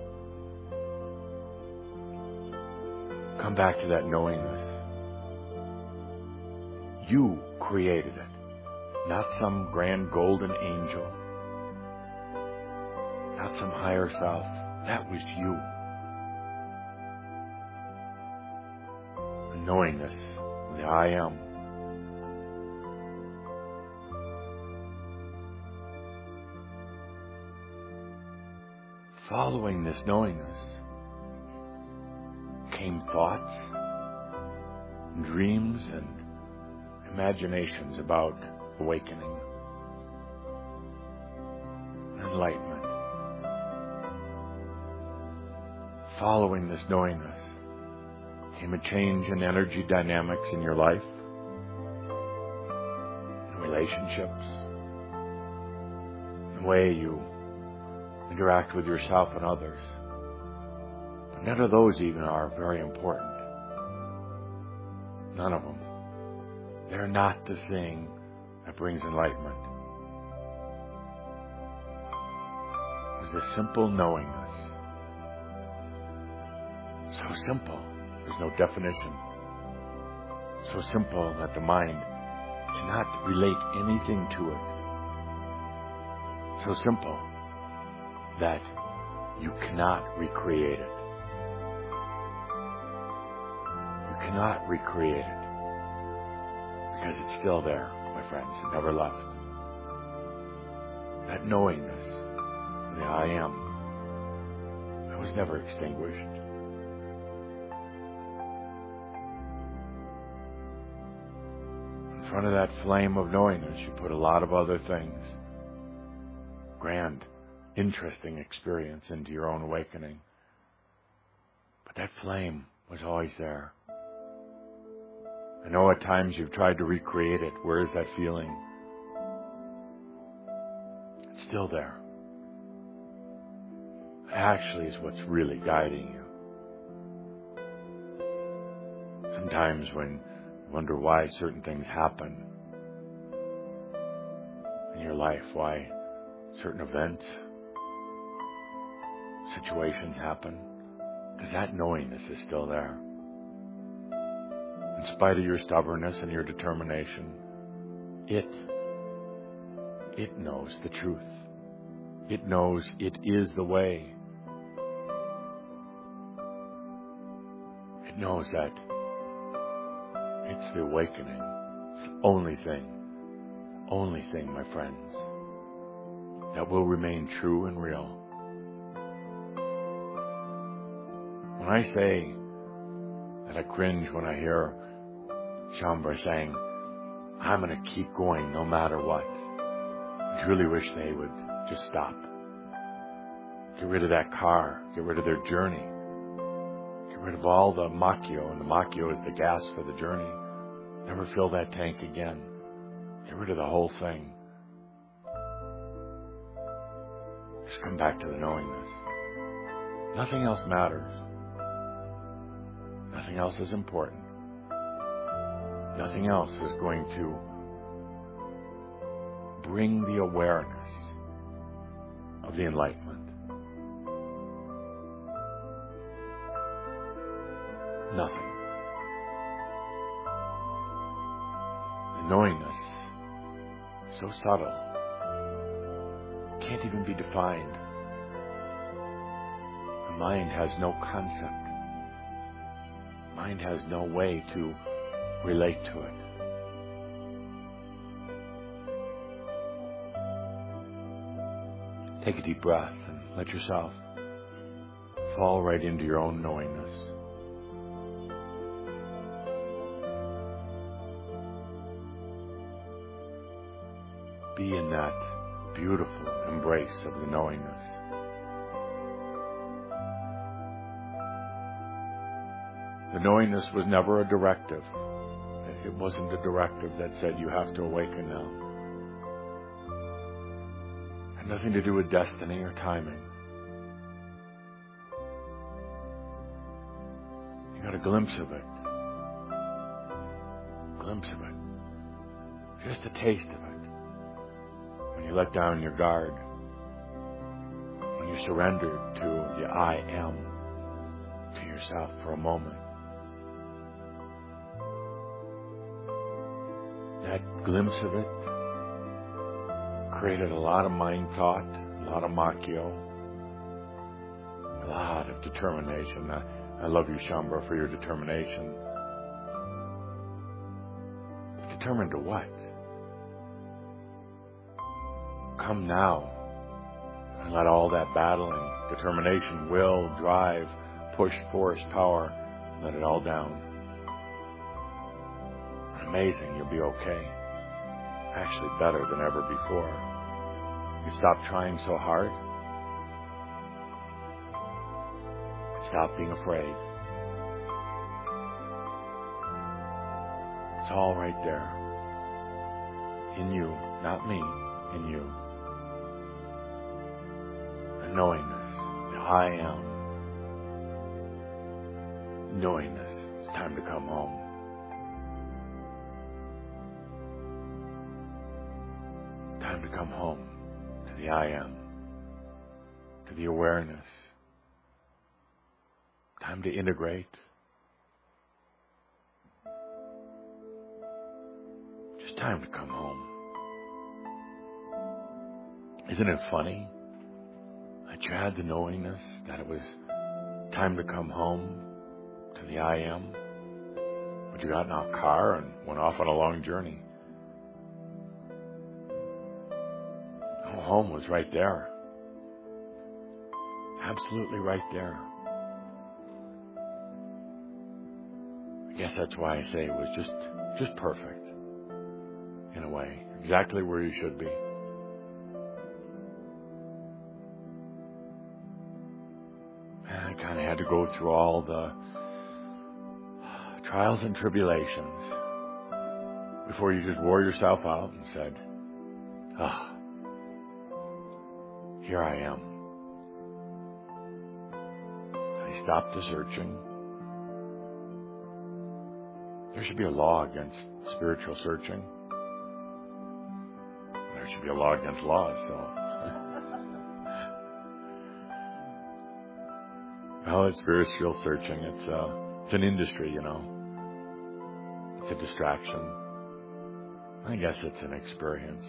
Come back to that knowingness. You created it, not some grand golden angel, not some higher self. That was you. The knowingness, the I am. Following this knowingness came thoughts, dreams, and imaginations about awakening, enlightenment. Following this knowingness came a change in energy dynamics in your life, in relationships, in the way you interact with yourself and others. But none of those even are very important. None of them. They're not the thing that brings enlightenment. It was a simple knowingness. So simple, there's no definition. So simple that the mind cannot relate anything to it. So simple that you cannot recreate it. You cannot recreate it. Because it's still there, my friends. It never left. That knowingness, the I am, that was never extinguished. In front of that flame of knowingness, you put a lot of other things. Grand, interesting experience into your own awakening. But that flame was always there. I know at times you've tried to recreate it. Where is that feeling? It's still there. Actually is what's really guiding you. Sometimes when you wonder why certain things happen in your life, why certain events, situations happen, because that knowingness is still there. In spite of your stubbornness and your determination, it knows the truth. It knows it is the way. It knows that it's the awakening. It's the only thing, my friends, that will remain true and real. When I say that I cringe when I hear Shaumbra saying, I'm going to keep going no matter what, I truly wish they would just stop. Get rid of that car. Get rid of their journey. Get rid of all the Makyo, and the Makyo is the gas for the journey. Never fill that tank again. Get rid of the whole thing. Just come back to the knowingness. Nothing else matters. Nothing else is important. Nothing else is going to bring the awareness of the enlightenment. Nothing. The knowingness, so subtle, can't even be defined. The mind has no concept. Mind has no way to relate to it. Take a deep breath and let yourself fall right into your own knowingness. Be in that beautiful embrace of the knowingness. The knowingness was never a directive. It wasn't a directive that said you have to awaken now. It had nothing to do with destiny or timing. You got a glimpse of it. Just a taste of it. When you let down your guard. When you surrendered to the I am, to yourself for a moment. That glimpse of it created a lot of mind thought, a lot of machio, a lot of determination. I love you, Shaumbra, for your determination. Determined to what? Come now and let all that battling, determination, will, drive, push, force, power, let it all down. Amazing, you'll be okay. Actually better than ever before. You stop trying so hard. Stop being afraid. It's all right there. In you, not me, in you. The knowingness, the I am. Knowingness, it's time to come home. Time to come home to the I am, to the awareness. Time to integrate. Just time to come home. Isn't it funny that you had the knowingness that it was time to come home to the I am, but you got in a car and went off on a long journey? Home was right there. Absolutely right there. I guess that's why I say it was just perfect. In a way. Exactly where you should be. And I kind of had to go through all the trials and tribulations before you just wore yourself out and said, here I am. I stopped the searching. There should be a law against spiritual searching. There should be a law against laws, so. Well, it's spiritual searching. It's an industry, you know. It's a distraction. I guess it's an experience.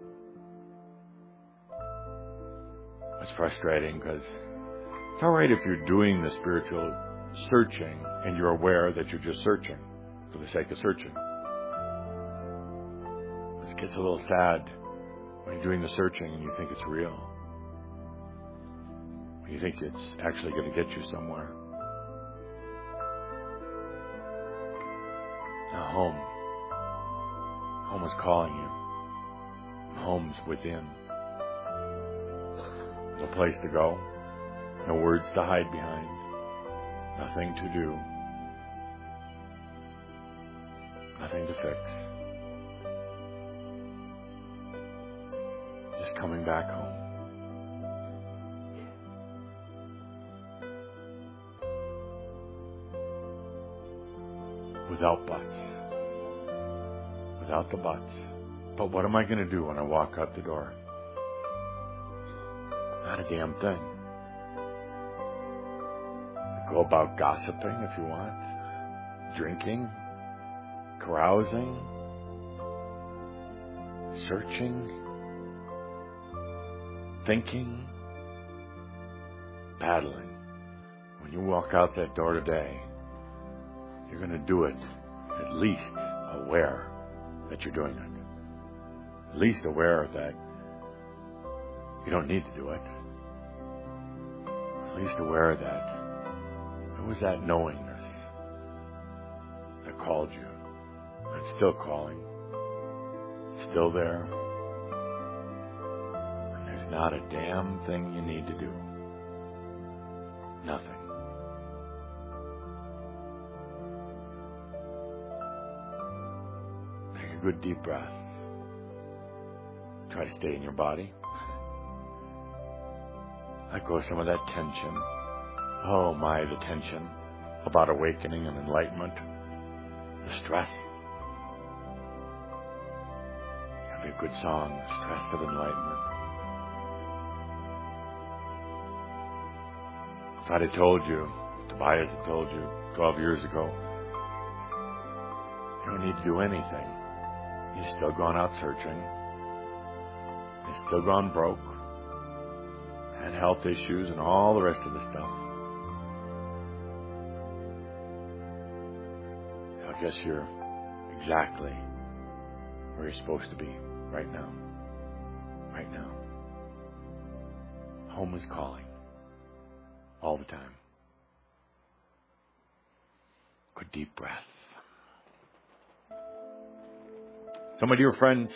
It's frustrating because it's all right if you're doing the spiritual searching and you're aware that you're just searching for the sake of searching. It gets a little sad when you're doing the searching and you think it's real. When you think it's actually going to get you somewhere. Now home. Home is calling you. Home's within. No place to go. No words to hide behind. Nothing to do. Nothing to fix. Just coming back home. Without buts. Without the buts. But what am I going to do when I walk out the door? Not a damn thing. Go about gossiping if you want. Drinking. Carousing. Searching. Thinking. Battling. When you walk out that door today, you're going to do it at least aware that you're doing it. At least aware that you don't need to do it. At least aware that it was that knowingness that called you. And it's still calling. It's still there. And there's not a damn thing you need to do. Nothing. Take a good deep breath. Try to stay in your body. Let go of some of that tension. Oh my, the tension about awakening and enlightenment. The stress. That'd be a good song, The Stress of Enlightenment. If I'd have told you, if Tobias had told you 12 years ago, you don't need to do anything. You've still gone out searching. You've still gone broke. And health issues and all the rest of the stuff. So I guess you're exactly where you're supposed to be right now. Right now. Home is calling. All the time. Good deep breath. Some of your friends.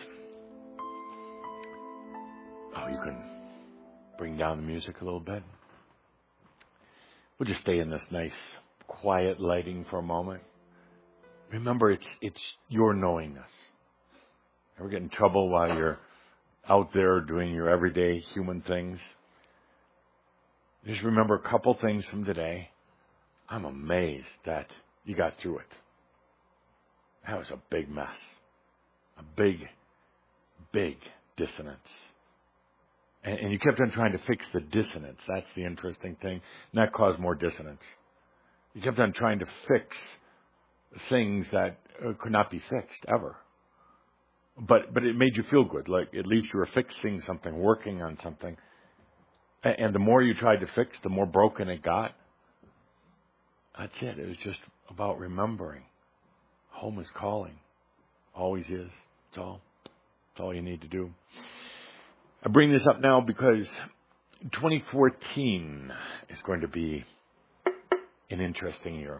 Oh, you can bring down the music a little bit. We'll just stay in this nice, quiet lighting for a moment. Remember, it's your knowingness. Ever get in trouble while you're out there doing your everyday human things? Just remember a couple things from today. I'm amazed that you got through it. That was a big mess. A big, big dissonance. And you kept on trying to fix the dissonance. That's the interesting thing. And that caused more dissonance. You kept on trying to fix things that could not be fixed ever. But it made you feel good. Like at least you were fixing something, working on something. And the more you tried to fix, the more broken it got. That's it. It was just about remembering. Home is calling. Always is. That's all. That's all you need to do. I bring this up now because 2014 is going to be an interesting year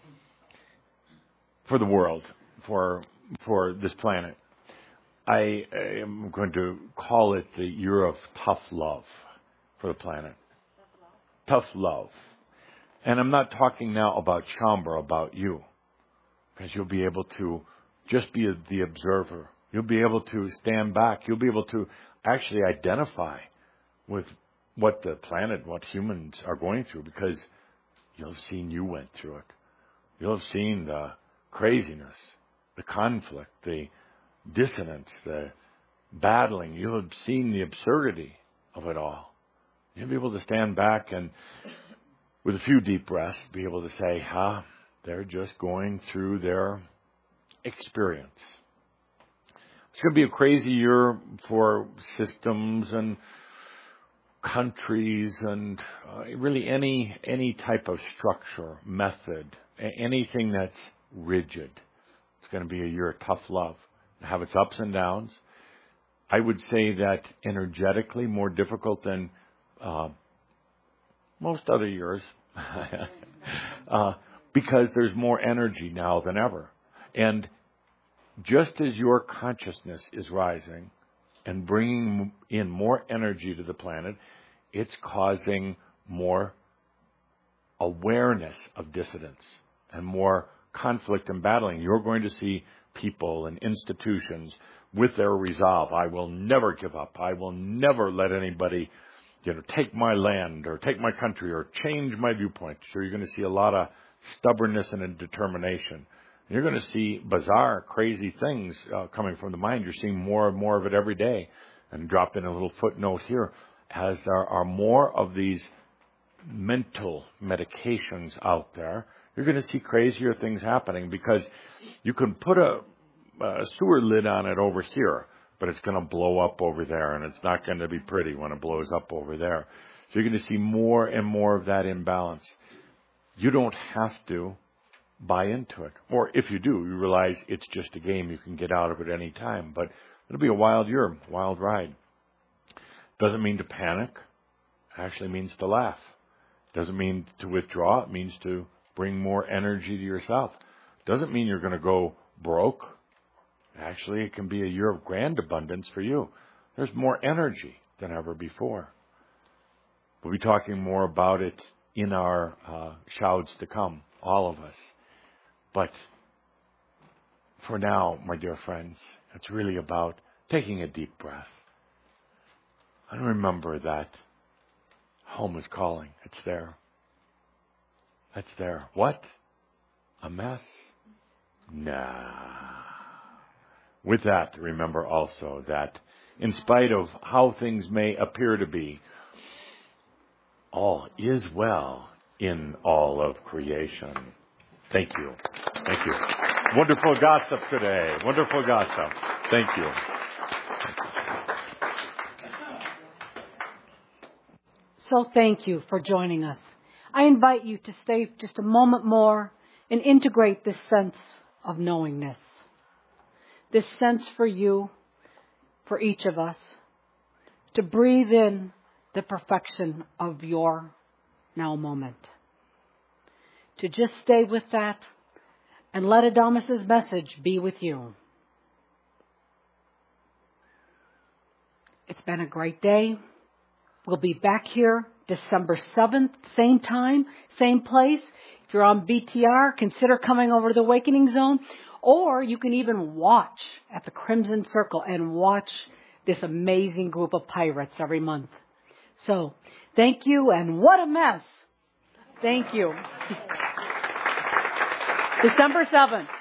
for the world, for this planet. I am going to call it the year of tough love for the planet. Tough love. And I'm not talking now about Shaumbra, about you, because you'll be able to just be the observer. You'll be able to stand back. You'll be able to actually identify with what the planet, what humans are going through, because you'll have seen you went through it. You'll have seen the craziness, the conflict, the dissonance, the battling. You'll have seen the absurdity of it all. You'll be able to stand back and, with a few deep breaths, be able to say, they're just going through their experience. It's going to be a crazy year for systems and countries and really any type of structure, method, anything that's rigid. It's going to be a year of tough love. It'll have its ups and downs. I would say that energetically more difficult than most other years because there's more energy now than ever. And just as your consciousness is rising and bringing in more energy to the planet, it's causing more awareness of dissidence and more conflict and battling. You're going to see people and institutions with their resolve. I will never give up. I will never let anybody, take my land or take my country or change my viewpoint. So you're going to see a lot of stubbornness and a determination. You're going to see bizarre, crazy things coming from the mind. You're seeing more and more of it every day. And drop in a little footnote here. As there are more of these mental medications out there, you're going to see crazier things happening because you can put a sewer lid on it over here, but it's going to blow up over there, and it's not going to be pretty when it blows up over there. So you're going to see more and more of that imbalance. You don't have to buy into it. Or if you do, you realize it's just a game. You can get out of it any time. But it'll be a wild year, wild ride. Doesn't mean to panic. It actually means to laugh. Doesn't mean to withdraw. It means to bring more energy to yourself. Doesn't mean you're going to go broke. Actually, it can be a year of grand abundance for you. There's more energy than ever before. We'll be talking more about it in our shouts to come, all of us. But for now, my dear friends, it's really about taking a deep breath. And remember that home is calling. It's there. It's there. What? A mess? Nah. With that, remember also that in spite of how things may appear to be, all is well in all of creation. Thank you. Thank you. Wonderful gossip today. Wonderful gossip. Thank you. So thank you for joining us. I invite you to stay just a moment more and integrate this sense of knowingness. This sense for you, for each of us, to breathe in the perfection of your now moment. To just stay with that and let Adamus's message be with you. It's been a great day. We'll be back here December 7th, same time, same place. If you're on BTR, consider coming over to the Awakening Zone. Or you can even watch at the Crimson Circle and watch this amazing group of pirates every month. So, thank you, and what a mess. Thank you. December 7th.